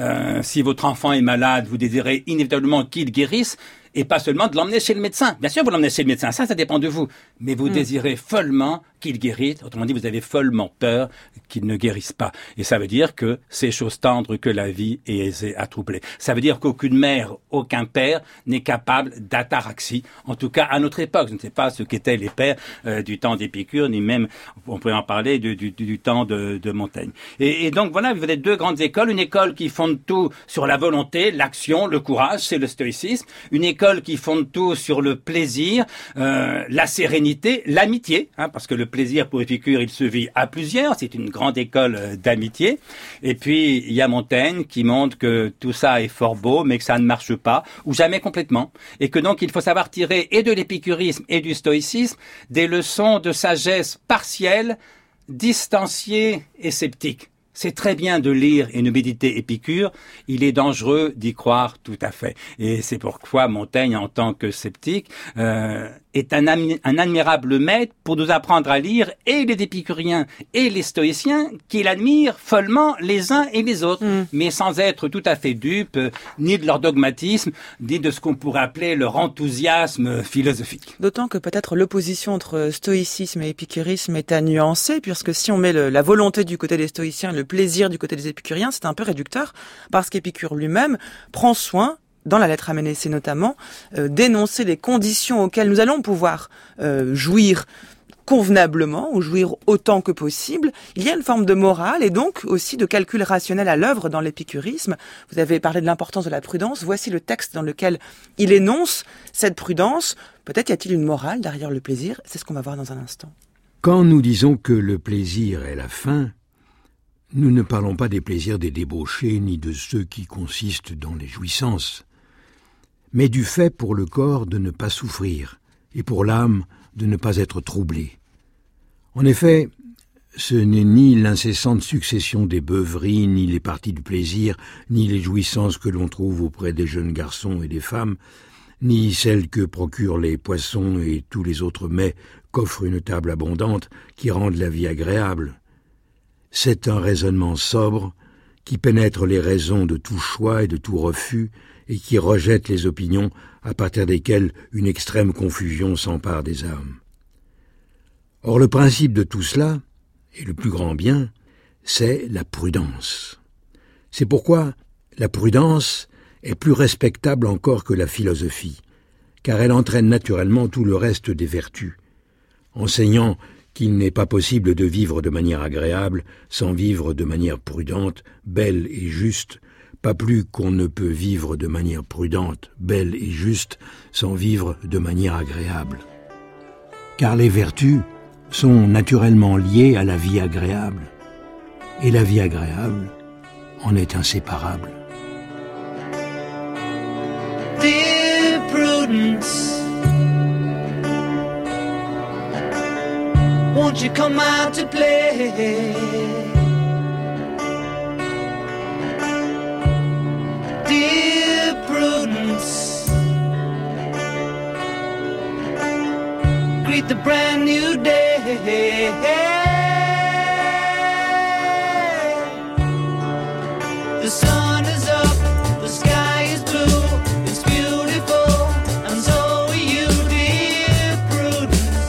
Si votre enfant est malade, vous désirez inévitablement qu'il guérisse, et pas seulement de l'emmener chez le médecin. Bien sûr, vous l'emmenez chez le médecin, ça dépend de vous. Mais vous désirez follement qu'il guérisse. Autrement dit, vous avez follement peur qu'il ne guérisse pas. Et ça veut dire que c'est chose tendre que la vie est aisée à troubler. Ça veut dire qu'aucune mère, aucun père n'est capable d'ataraxie. En tout cas, à notre époque. Je ne sais pas ce qu'étaient les pères du temps d'Épicure, ni même, on pourrait en parler, du temps de Montaigne. Et donc, voilà, vous avez deux grandes écoles. Une école qui fonde tout sur la volonté, l'action, le courage, c'est le stoïcisme. Une école qui fonde tout sur le plaisir, la sérénité, l'amitié, parce que le plaisir pour Épicure, il se vit à plusieurs, c'est une grande école d'amitié. Et puis, il y a Montaigne qui montre que tout ça est fort beau, mais que ça ne marche pas, ou jamais complètement. Et que donc, il faut savoir tirer et de l'épicurisme et du stoïcisme des leçons de sagesse partielle, distanciée et sceptique. C'est très bien de lire et de méditer Épicure, il est dangereux d'y croire tout à fait. Et c'est pourquoi Montaigne, en tant que sceptique, est un admirable maître pour nous apprendre à lire et les épicuriens et les stoïciens qu'il admire follement les uns et les autres, mais sans être tout à fait dupe ni de leur dogmatisme, ni de ce qu'on pourrait appeler leur enthousiasme philosophique. D'autant que peut-être l'opposition entre stoïcisme et épicurisme est à nuancer, puisque si on met la volonté du côté des stoïciens, le plaisir du côté des épicuriens, c'est un peu réducteur, parce qu'Épicure lui-même prend soin, dans la lettre à Ménécée notamment, d'énoncer les conditions auxquelles nous allons pouvoir jouir convenablement ou jouir autant que possible. Il y a une forme de morale et donc aussi de calcul rationnel à l'œuvre dans l'épicurisme. Vous avez parlé de l'importance de la prudence. Voici le texte dans lequel il énonce cette prudence. Peut-être y a-t-il une morale derrière le plaisir. C'est ce qu'on va voir dans un instant. Quand nous disons que le plaisir est la fin, nous ne parlons pas des plaisirs des débauchés ni de ceux qui consistent dans les jouissances, mais du fait pour le corps de ne pas souffrir et pour l'âme de ne pas être troublée. En effet, ce n'est ni l'incessante succession des beuveries, ni les parties de plaisir, ni les jouissances que l'on trouve auprès des jeunes garçons et des femmes, ni celles que procurent les poissons et tous les autres mets qu'offre une table abondante qui rendent la vie agréable. C'est un raisonnement sobre qui pénètre les raisons de tout choix et de tout refus et qui rejette les opinions à partir desquelles une extrême confusion s'empare des âmes. Or, le principe de tout cela, et le plus grand bien, c'est la prudence. C'est pourquoi la prudence est plus respectable encore que la philosophie, car elle entraîne naturellement tout le reste des vertus, enseignant qu'il n'est pas possible de vivre de manière agréable sans vivre de manière prudente, belle et juste, pas plus qu'on ne peut vivre de manière prudente, belle et juste, sans vivre de manière agréable. Car les vertus sont naturellement liées à la vie agréable, et la vie agréable en est inséparable. Dear Prudence, won't you come out to play? Dear Prudence, greet the brand new day. The sun is up, the sky is blue, it's beautiful, and so are you, dear Prudence.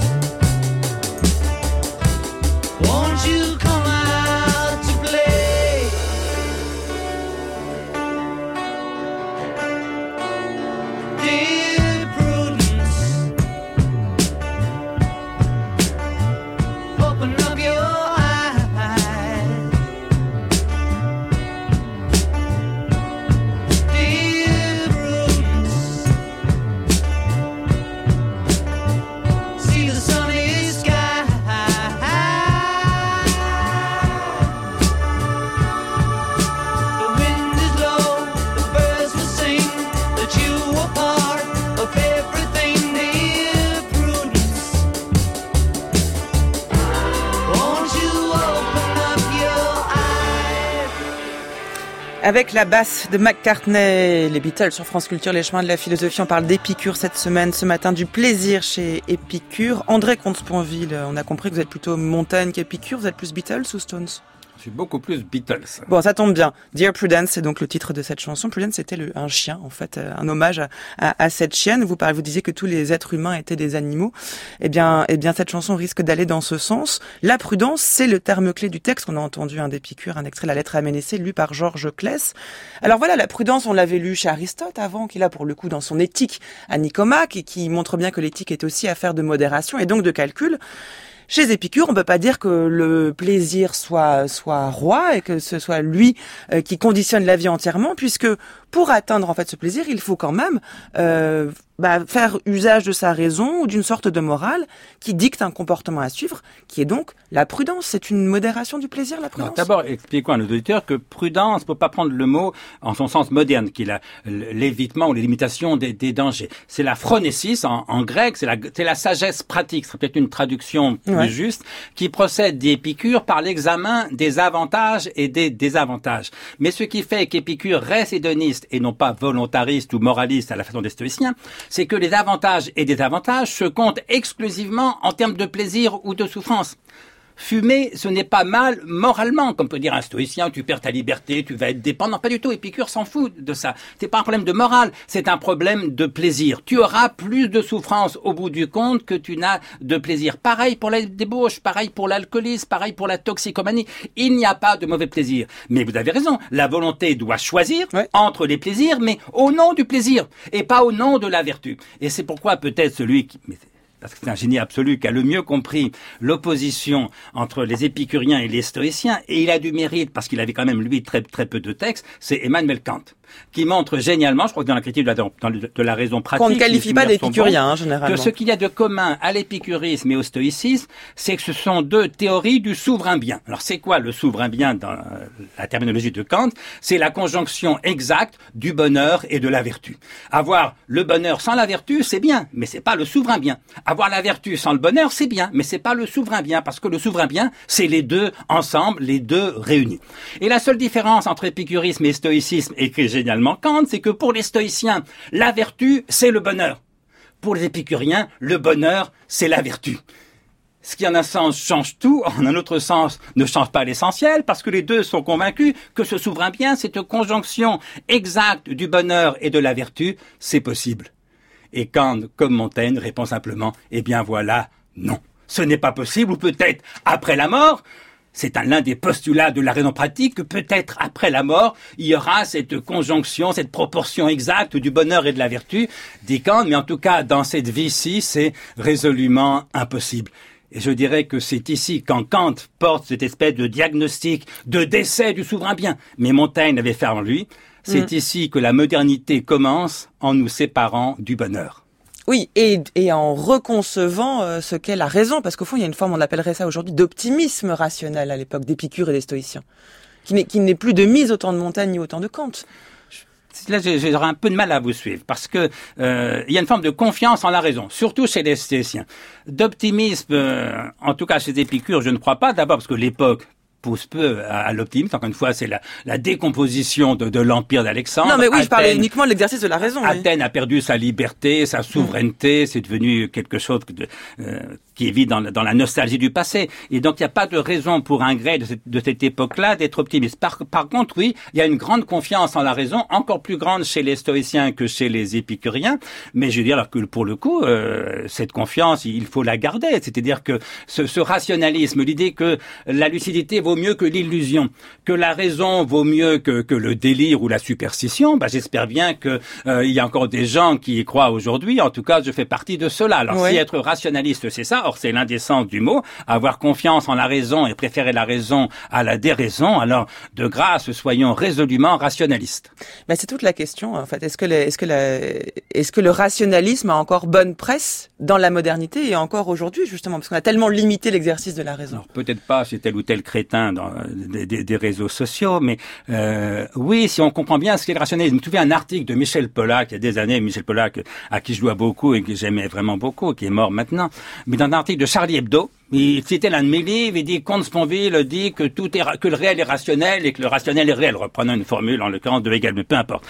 Won't you come out to play? Dear Prudence, open up Avec la basse de McCartney, les Beatles sur France Culture, les chemins de la philosophie. On parle d'Épicure cette semaine, ce matin, du plaisir chez Épicure. André Comte-Sponville, on a compris que vous êtes plutôt Montaigne qu'Épicure. Vous êtes plus Beatles ou Stones? Je suis beaucoup plus Beatles. Bon, ça tombe bien. Dear Prudence, c'est donc le titre de cette chanson. Prudence, c'était un chien, en fait, un hommage à cette chienne. Vous disiez que tous les êtres humains étaient des animaux. Eh bien, cette chanson risque d'aller dans ce sens. La prudence, c'est le terme clé du texte. On a entendu d'Épicure, un extrait de la lettre à Ménécée, lu par Georges Claes. Alors voilà, la prudence, on l'avait lu chez Aristote avant, qu'il a pour le coup dans son éthique à Nicomaque, et qui montre bien que l'éthique est aussi affaire de modération et donc de calcul. Chez Épicure, on peut pas dire que le plaisir soit roi et que ce soit lui qui conditionne la vie entièrement, puisque pour atteindre en fait ce plaisir, il faut quand même faire usage de sa raison ou d'une sorte de morale qui dicte un comportement à suivre, qui est donc la prudence. C'est une modération du plaisir, la prudence. D'abord, expliquons à nos auditeurs que prudence, il ne faut pas prendre le mot en son sens moderne, qui est l'évitement ou l'élimitation des dangers. C'est la phronésis en grec, c'est la sagesse pratique. C'est peut-être une traduction plus juste, qui procède d'Épicure par l'examen des avantages et des désavantages. Mais ce qui fait qu'Épicure reste hédoniste et non pas volontariste ou moraliste à la façon des stoïciens, c'est que les avantages et désavantages se comptent exclusivement en termes de plaisir ou de souffrance. Fumer, ce n'est pas mal moralement, comme peut dire un stoïcien, tu perds ta liberté, tu vas être dépendant. Pas du tout, Épicure s'en fout de ça. C'est pas un problème de morale, c'est un problème de plaisir. Tu auras plus de souffrance au bout du compte que tu n'as de plaisir. Pareil pour la débauche, pareil pour l'alcoolisme, pareil pour la toxicomanie. Il n'y a pas de mauvais plaisir. Mais vous avez raison, la volonté doit choisir entre les plaisirs, mais au nom du plaisir, et pas au nom de la vertu. Et c'est pourquoi peut-être celui qui... parce que c'est un génie absolu, qui a le mieux compris l'opposition entre les épicuriens et les stoïciens, et il a du mérite, parce qu'il avait quand même, lui, très peu de textes, c'est Emmanuel Kant, qui montre génialement, je crois que dans la critique de la raison pratique... Qu'on ne qualifie pas d'épicurien, généralement. Que ce qu'il y a de commun à l'épicurisme et au stoïcisme, c'est que ce sont deux théories du souverain bien. Alors c'est quoi le souverain bien dans la terminologie de Kant? C'est la conjonction exacte du bonheur et de la vertu. Avoir le bonheur sans la vertu, c'est bien, mais c'est pas le souverain bien. Avoir la vertu sans le bonheur, c'est bien, mais c'est pas le souverain bien, parce que le souverain bien, c'est les deux ensemble, les deux réunis. Et la seule différence entre épicurisme et stoïcisme, écrit génialement Kant, c'est que pour les stoïciens, la vertu, c'est le bonheur. Pour les épicuriens, le bonheur, c'est la vertu. Ce qui en un sens change tout, en un autre sens ne change pas l'essentiel, parce que les deux sont convaincus que ce souverain bien, cette conjonction exacte du bonheur et de la vertu, c'est possible. Et Kant, comme Montaigne, répond simplement, eh bien voilà, non. Ce n'est pas possible, ou peut-être après la mort. C'est l'un des postulats de la raison pratique que peut-être après la mort, il y aura cette conjonction, cette proportion exacte du bonheur et de la vertu, dit Kant, mais en tout cas, dans cette vie-ci, c'est résolument impossible. Et je dirais que c'est ici, quand Kant porte cette espèce de diagnostic de décès du souverain bien, mais Montaigne l'avait fait en lui, c'est ici que la modernité commence en nous séparant du bonheur. Oui, et en reconcevant ce qu'est la raison, parce qu'au fond, il y a une forme, on appellerait ça aujourd'hui, d'optimisme rationnel à l'époque d'Épicure et des stoïciens, qui n'est plus de mise au temps de Montaigne ni au temps de Kant. Là, j'aurais un peu de mal à vous suivre, parce que il y a une forme de confiance en la raison, surtout chez les stoïciens. D'optimisme, en tout cas chez Épicure, je ne crois pas, d'abord parce que l'époque pousse peu à l'optimisme. Encore une fois, c'est la décomposition de l'empire d'Alexandre. Non, mais oui, je parlais uniquement de l'exercice de la raison. Athènes a perdu sa liberté, sa souveraineté, c'est devenu quelque chose qui vit dans la nostalgie du passé. Et donc, il n'y a pas de raison pour un grec de cette époque-là d'être optimiste. Par contre, oui, il y a une grande confiance en la raison, encore plus grande chez les stoïciens que chez les épicuriens. Mais je veux dire que pour le coup, cette confiance, il faut la garder. C'est-à-dire que ce rationalisme, l'idée que la lucidité vaut mieux que l'illusion, que la raison vaut mieux que le délire ou la superstition, j'espère bien que il y a encore des gens qui y croient aujourd'hui. En tout cas, je fais partie de cela. Alors, si être rationaliste, c'est ça, or c'est l'indécence du mot, avoir confiance en la raison et préférer la raison à la déraison, alors de grâce, soyons résolument rationalistes. C'est toute la question, en fait. Est-ce que le rationalisme a encore bonne presse dans la modernité et encore aujourd'hui, justement, parce qu'on a tellement limité l'exercice de la raison? Alors, peut-être pas chez tel ou tel crétin vient des réseaux sociaux, mais oui, si on comprend bien ce qu'est le rationalisme. Je me souviens un article de Michel Pollack, il y a des années, Michel Pollack, à qui je dois beaucoup et que j'aimais vraiment beaucoup, qui est mort maintenant, mais dans un article de Charlie Hebdo, il citait l'un de mes livres, il dit Comte Sponville dit que que le réel est rationnel et que le rationnel est réel, reprenant une formule, en l'occurrence de Hegel, mais peu importe.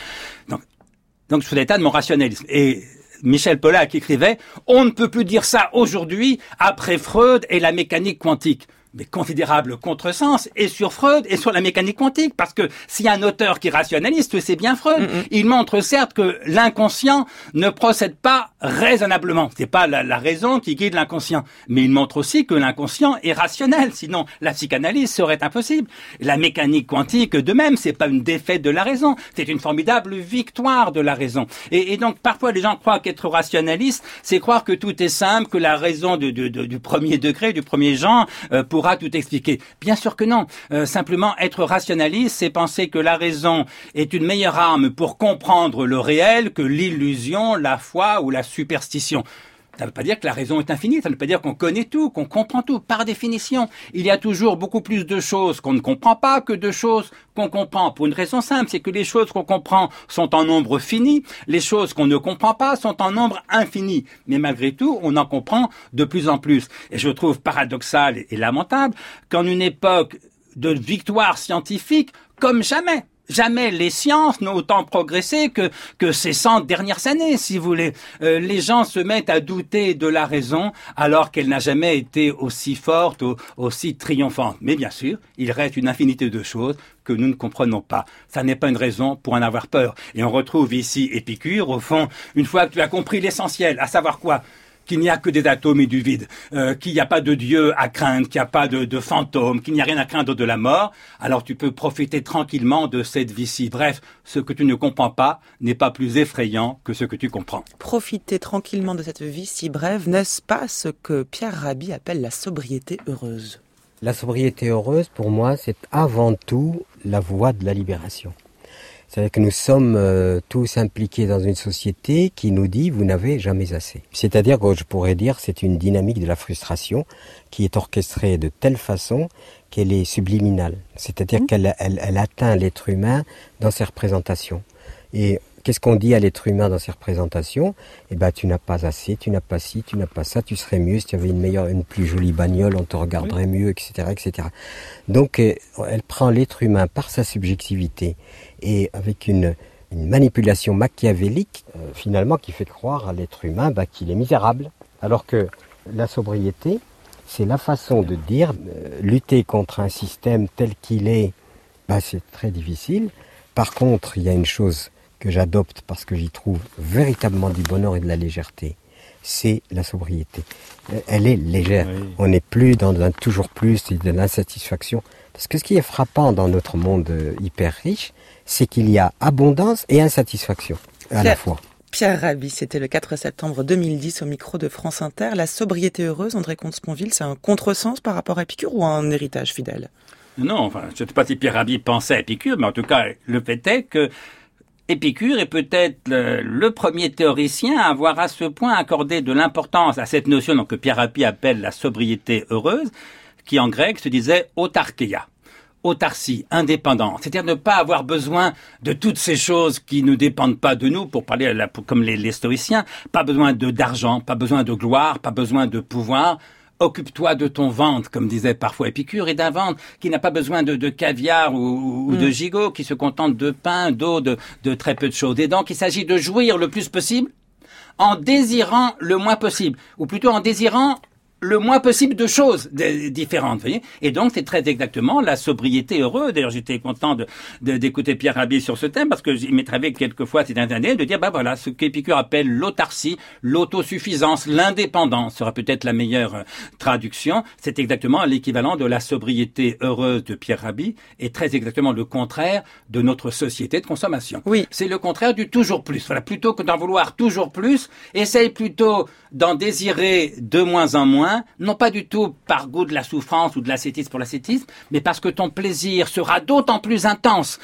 Donc je faisais état de mon rationalisme. Et Michel Pollack écrivait « On ne peut plus dire ça aujourd'hui après Freud et la mécanique quantique ». Mais considérable contresens et sur Freud et sur la mécanique quantique, parce que s'il y a un auteur qui est rationaliste, c'est bien Freud. Il montre certes que l'inconscient ne procède pas raisonnablement. C'est pas la raison qui guide l'inconscient, mais il montre aussi que l'inconscient est rationnel. Sinon, la psychanalyse serait impossible. La mécanique quantique, de même, c'est pas une défaite de la raison, c'est une formidable victoire de la raison. Et donc parfois les gens croient qu'être rationaliste, c'est croire que tout est simple, que la raison du premier degré, du premier genre, pourra tout expliquer. Bien sûr que non. Simplement, être rationaliste, c'est penser que la raison est une meilleure arme pour comprendre le réel que l'illusion, la foi ou la superstition. Ça ne veut pas dire que la raison est infinie, ça ne veut pas dire qu'on connaît tout, qu'on comprend tout. Par définition, il y a toujours beaucoup plus de choses qu'on ne comprend pas que de choses qu'on comprend. Pour une raison simple, c'est que les choses qu'on comprend sont en nombre fini, les choses qu'on ne comprend pas sont en nombre infini. Mais malgré tout, on en comprend de plus en plus. Et je trouve paradoxal et lamentable qu'en une époque de victoire scientifique, comme jamais les sciences n'ont autant progressé que ces 100 dernières années, si vous voulez. Les gens se mettent à douter de la raison alors qu'elle n'a jamais été aussi forte, aussi triomphante. Mais bien sûr, il reste une infinité de choses que nous ne comprenons pas. Ça n'est pas une raison pour en avoir peur. Et on retrouve ici Épicure, au fond, une fois que tu as compris l'essentiel, à savoir quoi ? Qu'il n'y a que des atomes et du vide, qu'il n'y a pas de Dieu à craindre, qu'il n'y a pas de fantômes, qu'il n'y a rien à craindre de la mort, alors tu peux profiter tranquillement de cette vie-ci. Bref, ce que tu ne comprends pas n'est pas plus effrayant que ce que tu comprends. Profiter tranquillement de cette vie si brève, n'est-ce pas ce que Pierre Rabhi appelle la sobriété heureuse ? La sobriété heureuse, pour moi, c'est avant tout la voie de la libération. C'est-à-dire que nous sommes tous impliqués dans une société qui nous dit « vous n'avez jamais assez ». C'est-à-dire que je pourrais dire c'est une dynamique de la frustration qui est orchestrée de telle façon qu'elle est subliminale. C'est-à-dire qu'elle atteint l'être humain dans ses représentations. Et qu'est-ce qu'on dit à l'être humain dans ses représentations ? Eh ben, tu n'as pas assez, tu n'as pas ci, tu n'as pas ça, tu serais mieux si tu avais une plus jolie bagnole, on te regarderait mieux, etc., etc. Donc, elle prend l'être humain par sa subjectivité et avec une manipulation machiavélique, finalement, qui fait croire à l'être humain qu'il est misérable. Alors que la sobriété, c'est la façon de dire, lutter contre un système tel qu'il est, c'est très difficile. Par contre, il y a une chose que j'adopte parce que j'y trouve véritablement du bonheur et de la légèreté, c'est la sobriété. Elle est légère. Oui. On n'est plus dans un toujours plus et de l'insatisfaction. Parce que ce qui est frappant dans notre monde hyper riche, c'est qu'il y a abondance et insatisfaction à la fois. Pierre Rabhi, c'était le 4 septembre 2010 au micro de France Inter. La sobriété heureuse, André Comte-Sponville, c'est un contresens par rapport à Épicure ou un héritage fidèle ? Non, enfin, je ne sais pas si Pierre Rabhi pensait à Épicure, mais en tout cas, le fait est que Épicure est peut-être le premier théoricien à avoir à ce point accordé de l'importance à cette notion donc, que Pierre Rabhi appelle la sobriété heureuse, qui en grec se disait autarkeia, autarcie, indépendance, c'est-à-dire ne pas avoir besoin de toutes ces choses qui ne dépendent pas de nous, pour parler comme les stoïciens, pas besoin d'argent, pas besoin de gloire, pas besoin de pouvoir. Occupe-toi de ton ventre, comme disait parfois Épicure, et d'un ventre qui n'a pas besoin de caviar ou de gigot, qui se contente de pain, d'eau, de très peu de choses. Et donc, il s'agit de jouir le plus possible en désirant le moins possible, ou plutôt en désirant le moins possible de choses différentes, vous voyez. Et donc, c'est très exactement la sobriété heureuse. D'ailleurs, j'étais content d'écouter Pierre Rabhi sur ce thème, parce que il m'est arrivé quelquefois ces dernières années de dire, voilà, ce qu'Épicure appelle l'autarcie, l'autosuffisance, l'indépendance sera peut-être la meilleure traduction. C'est exactement l'équivalent de la sobriété heureuse de Pierre Rabhi, et très exactement le contraire de notre société de consommation. Oui. C'est le contraire du toujours plus. Voilà, plutôt que d'en vouloir toujours plus, essaye plutôt d'en désirer de moins en moins, non pas du tout par goût de la souffrance ou de l'ascétisme pour l'ascétisme, mais parce que ton plaisir sera d'autant plus intense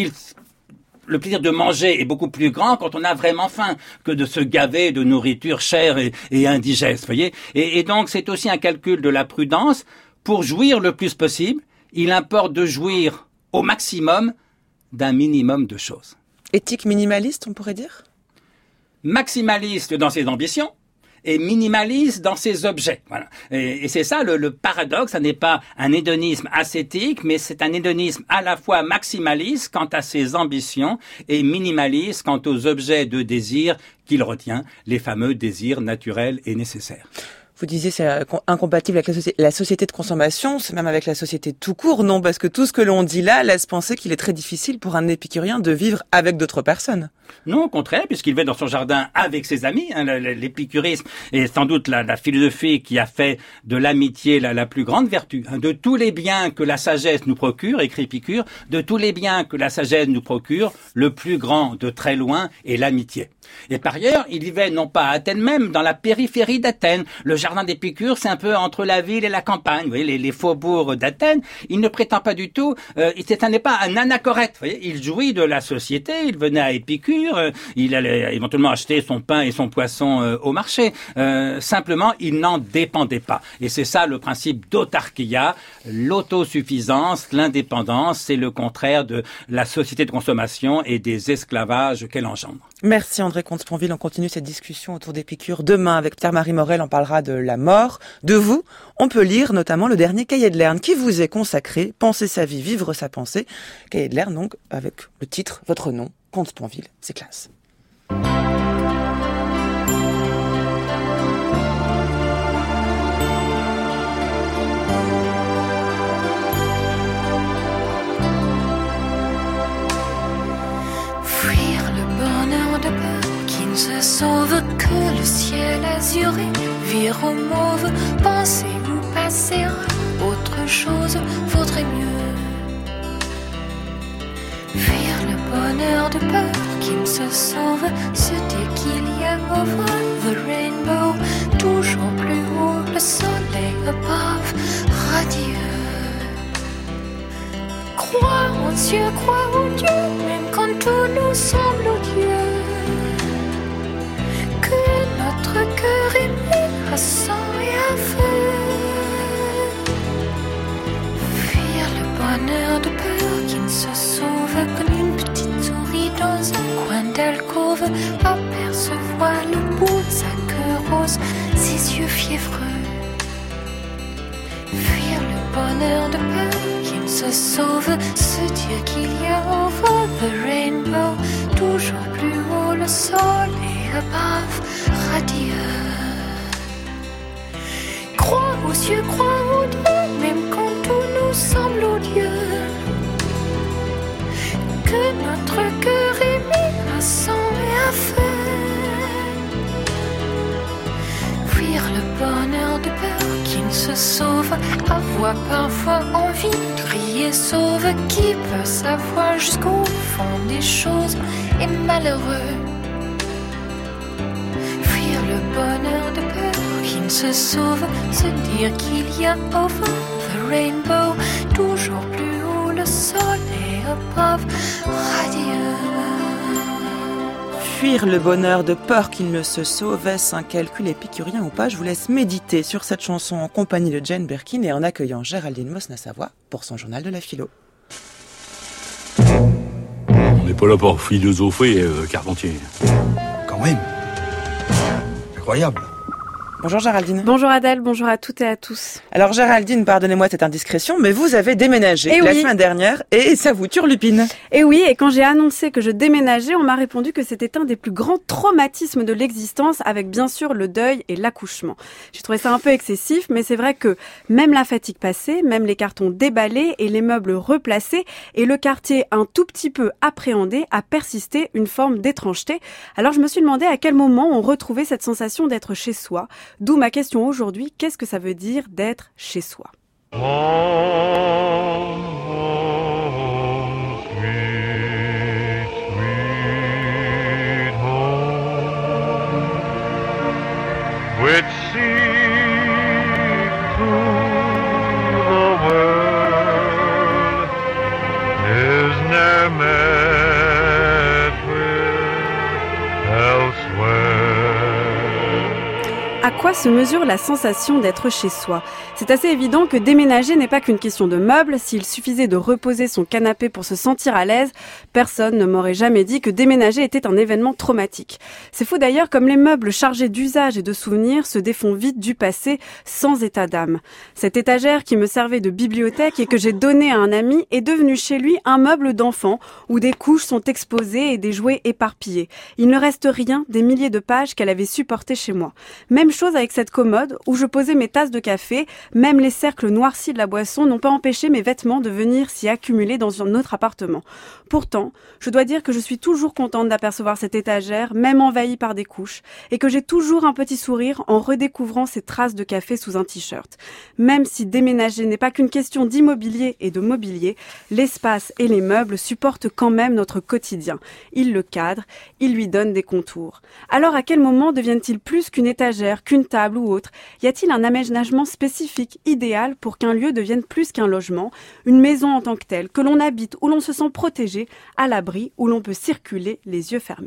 le plaisir de manger est beaucoup plus grand quand on a vraiment faim que de se gaver de nourriture chère et indigeste, voyez. Et donc c'est aussi un calcul de la prudence. Pour jouir le plus possible, Il importe de jouir au maximum d'un minimum de choses. Éthique minimaliste, on pourrait dire ? Maximaliste dans ses ambitions et minimaliste dans ses objets. Voilà. Et c'est ça le paradoxe. Ça n'est pas un hédonisme ascétique, mais c'est un hédonisme à la fois maximaliste quant à ses ambitions et minimaliste quant aux objets de désir qu'il retient, les fameux désirs naturels et nécessaires. Vous disiez c'est incompatible avec la société de consommation, c'est même avec la société tout court, non? Parce que tout ce que l'on dit là laisse penser qu'il est très difficile pour un épicurien de vivre avec d'autres personnes. Non, au contraire, puisqu'il va dans son jardin avec ses amis. L'épicurisme est sans doute la philosophie qui a fait de l'amitié la plus grande vertu. De tous les biens que la sagesse nous procure, écrit Épicure, de tous les biens que la sagesse nous procure, le plus grand de très loin est l'amitié. Et par ailleurs, il vivait non pas à Athènes même, dans la périphérie d'Athènes. Le jardin d'Épicure, c'est un peu entre la ville et la campagne. Vous voyez, les faubourgs d'Athènes, il ne prétend pas du tout, n'est pas un anachorète. Vous voyez, il jouit de la société, il venait à Épicure, il allait éventuellement acheter son pain et son poisson au marché. Simplement, il n'en dépendait pas. Et c'est ça le principe d'autarchia, l'autosuffisance, l'indépendance, c'est le contraire de la société de consommation et des esclavages qu'elle engendre. Merci André Comte-Sponville, on continue cette discussion autour d'Épicure. Demain, avec Pierre-Marie Morel, on parlera de la mort. De vous, on peut lire notamment le dernier cahier de Lerne qui vous est consacré, Penser sa vie, vivre sa pensée. Cahier de Lerne, donc, avec le titre, votre nom, Comte-Sponville, c'est classe. Se sauve que le ciel azuré vire au mauve, penser ou passer à autre chose vaudrait mieux. Fuir le bonheur de peur qui me se sauve, se dire qu'il y a over the rainbow, toujours plus haut le soleil above, radieux. Croire en Dieu, croire en Dieu, même quand tout nous semble odieux. Que notre cœur est mis à sang et à feu. Fuir le bonheur de peur qui ne se sauve, comme une petite souris dans un coin d'alcôve, apercevoir le bout de sa queue rose, ses yeux fiévreux. Fuir le bonheur de peur qui ne se sauve, se dire qu'il y a over the rainbow, toujours plus haut le soleil above, radieux. Croire aux yeux, croire aux dieux, même quand tout nous semble odieux. Que notre cœur est mis à sang et à feu. Fuir le bonheur de peur qui ne se sauve, avoir parfois envie de crier sauve, qui peut savoir jusqu'au fond des choses est malheureux. Le bonheur de peur qui ne se sauve, se dire qu'il y a over the rainbow, toujours plus haut le soleil above, radieux. Fuir le bonheur de peur qu'il ne se sauve, est-ce un calcul épicurien ou pas? Je vous laisse méditer sur cette chanson en compagnie de Jane Birkin et en accueillant Géraldine Mosna-Savoie pour son journal de la philo. On n'est pas là pour philosopher, Carpentier. Quand même. Incroyable. Bonjour Géraldine. Bonjour Adèle, bonjour à toutes et à tous. Alors Géraldine, pardonnez-moi cette indiscrétion, mais vous avez déménagé semaine dernière et ça vous turlupine. Et oui, et quand j'ai annoncé que je déménageais, on m'a répondu que c'était un des plus grands traumatismes de l'existence, avec bien sûr le deuil et l'accouchement. J'ai trouvé ça un peu excessif, mais c'est vrai que même la fatigue passée, même les cartons déballés et les meubles replacés, et le quartier un tout petit peu appréhendé, a persisté une forme d'étrangeté. Alors je me suis demandé à quel moment on retrouvait cette sensation d'être chez soi. D'où ma question aujourd'hui, qu'est-ce que ça veut dire d'être chez soi ? Home, home, sweet, sweet home, which seems through the world is ne'er met with elsewhere. À quoi se mesure la sensation d'être chez soi ? C'est assez évident que déménager n'est pas qu'une question de meubles. S'il suffisait de reposer son canapé pour se sentir à l'aise, personne ne m'aurait jamais dit que déménager était un événement traumatique. C'est fou d'ailleurs comme les meubles chargés d'usages et de souvenirs se défont vite du passé sans état d'âme. Cette étagère qui me servait de bibliothèque et que j'ai donnée à un ami est devenue chez lui un meuble d'enfant où des couches sont exposées et des jouets éparpillés. Il ne reste rien des milliers de pages qu'elle avait supportées chez moi. Même chose avec cette commode où je posais mes tasses de café, même les cercles noircis de la boisson n'ont pas empêché mes vêtements de venir s'y accumuler dans un autre appartement. Pourtant, je dois dire que je suis toujours contente d'apercevoir cette étagère, même envahie par des couches, et que j'ai toujours un petit sourire en redécouvrant ces traces de café sous un t-shirt. Même si déménager n'est pas qu'une question d'immobilier et de mobilier, l'espace et les meubles supportent quand même notre quotidien. Ils le cadrent, ils lui donnent des contours. Alors à quel moment deviennent-ils plus qu'une étagère, qu'une table ou autre ? Y a-t-il un aménagement spécifique, idéal pour qu'un lieu devienne plus qu'un logement, une maison en tant que telle, que l'on habite, où l'on se sent protégé, à l'abri, où l'on peut circuler les yeux fermés ?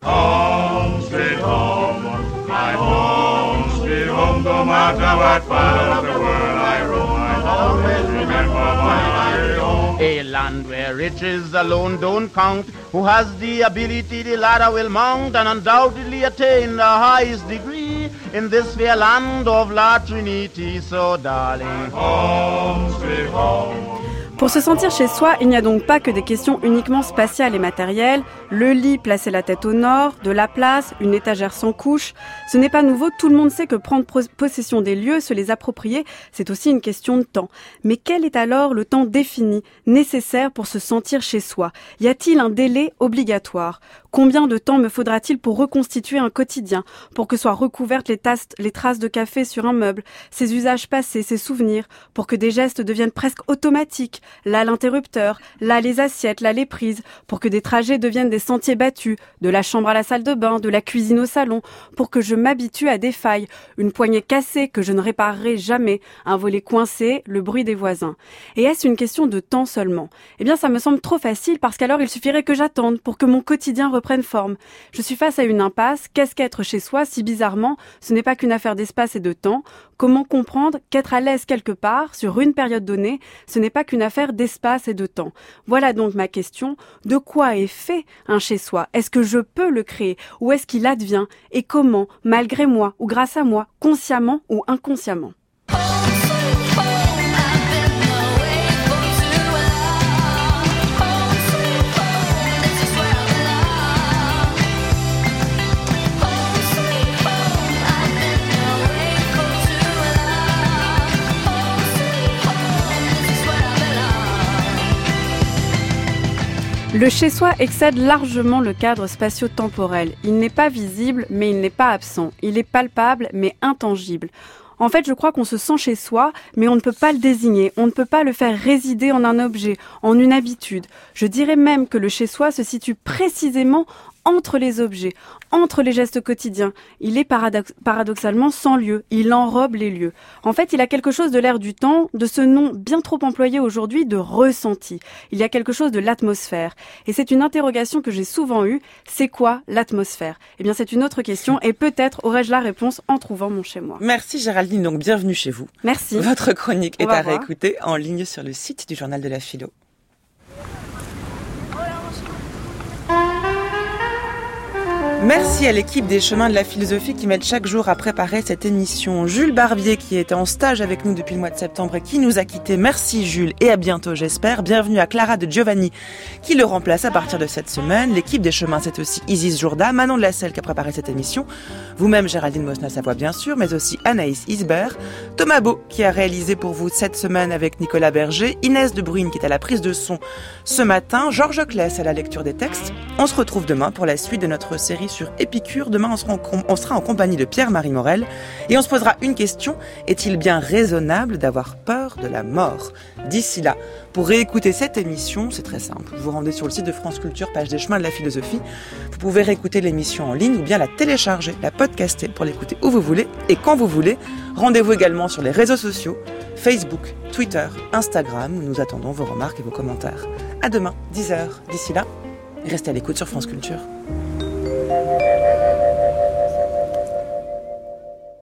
Home, sweet home, my home, sweet home, no matter what part of the world I roam, I'll always remember my home. A land where riches alone don't count, who has the ability the ladder will mount and undoubtedly attain the highest degree in this fair land of La Trinity. So darling, home, sweet home. Pour se sentir chez soi, il n'y a donc pas que des questions uniquement spatiales et matérielles. Le lit placé la tête au nord, de la place, une étagère sans couche. Ce n'est pas nouveau, tout le monde sait que prendre possession des lieux, se les approprier, c'est aussi une question de temps. Mais quel est alors le temps défini, nécessaire pour se sentir chez soi ? Y a-t-il un délai obligatoire ? Combien de temps me faudra-t-il pour reconstituer un quotidien, pour que soient recouvertes les traces de café sur un meuble, ses usages passés, ses souvenirs, pour que des gestes deviennent presque automatiques ? Là l'interrupteur, là les assiettes, là les prises, pour que des trajets deviennent des sentiers battus, de la chambre à la salle de bain, de la cuisine au salon, pour que je m'habitue à des failles, une poignée cassée que je ne réparerai jamais, un volet coincé, le bruit des voisins. Et est-ce une question de temps seulement ? Eh bien ça me semble trop facile parce qu'alors il suffirait que j'attende pour que mon quotidien reprenne forme. Je suis face à une impasse, qu'est-ce qu'être chez soi si bizarrement ce n'est pas qu'une affaire d'espace et de temps ? Comment comprendre qu'être à l'aise quelque part, sur une période donnée, ce n'est pas qu'une affaire d'espace et de temps. Voilà donc ma question. De quoi est fait un chez-soi ? Est-ce que je peux le créer ? Ou est-ce qu'il advient ? Et comment ? Malgré moi ou grâce à moi ? Consciemment ou inconsciemment ? Le chez-soi excède largement le cadre spatio-temporel. Il n'est pas visible, mais il n'est pas absent. Il est palpable, mais intangible. En fait, je crois qu'on se sent chez soi, mais on ne peut pas le désigner. On ne peut pas le faire résider en un objet, en une habitude. Je dirais même que le chez-soi se situe précisément entre les objets, entre les gestes quotidiens. Il est paradoxalement sans lieu, il enrobe les lieux. En fait, il a quelque chose de l'air du temps, de ce nom bien trop employé aujourd'hui de ressenti. Il y a quelque chose de l'atmosphère. Et c'est une interrogation que j'ai souvent eue, c'est quoi l'atmosphère ? Eh bien, c'est une autre question et peut-être aurais-je la réponse en trouvant mon chez-moi. Merci Géraldine, donc bienvenue chez vous. Merci. Votre chronique est à réécouter en ligne sur le site du Journal de la Philo. Merci à l'équipe des Chemins de la Philosophie qui m'aide chaque jour à préparer cette émission. Jules Barbier qui était en stage avec nous depuis le mois de septembre et qui nous a quittés. Merci Jules et à bientôt j'espère. Bienvenue à Clara de Giovanni qui le remplace à partir de cette semaine. L'équipe des Chemins c'est aussi Isis Jourda, Manon de la Selle qui a préparé cette émission. Vous-même Géraldine Mosna-Savoie bien sûr, mais aussi Anaïs Isbert. Thomas Beau qui a réalisé pour vous cette semaine avec Nicolas Berger. Inès de Bruyne qui est à la prise de son ce matin. Georges Claes à la lecture des textes. On se retrouve demain pour la suite de notre série sur Épicure. Demain, on sera en compagnie de Pierre-Marie Morel et on se posera une question. Est-il bien raisonnable d'avoir peur de la mort ? D'ici là, pour réécouter cette émission, c'est très simple. Vous vous rendez sur le site de France Culture, page des Chemins de la Philosophie. Vous pouvez réécouter l'émission en ligne ou bien la télécharger, la podcaster pour l'écouter où vous voulez et quand vous voulez. Rendez-vous également sur les réseaux sociaux, Facebook, Twitter, Instagram, où nous attendons vos remarques et vos commentaires. À demain, 10h. D'ici là, restez à l'écoute sur France Culture.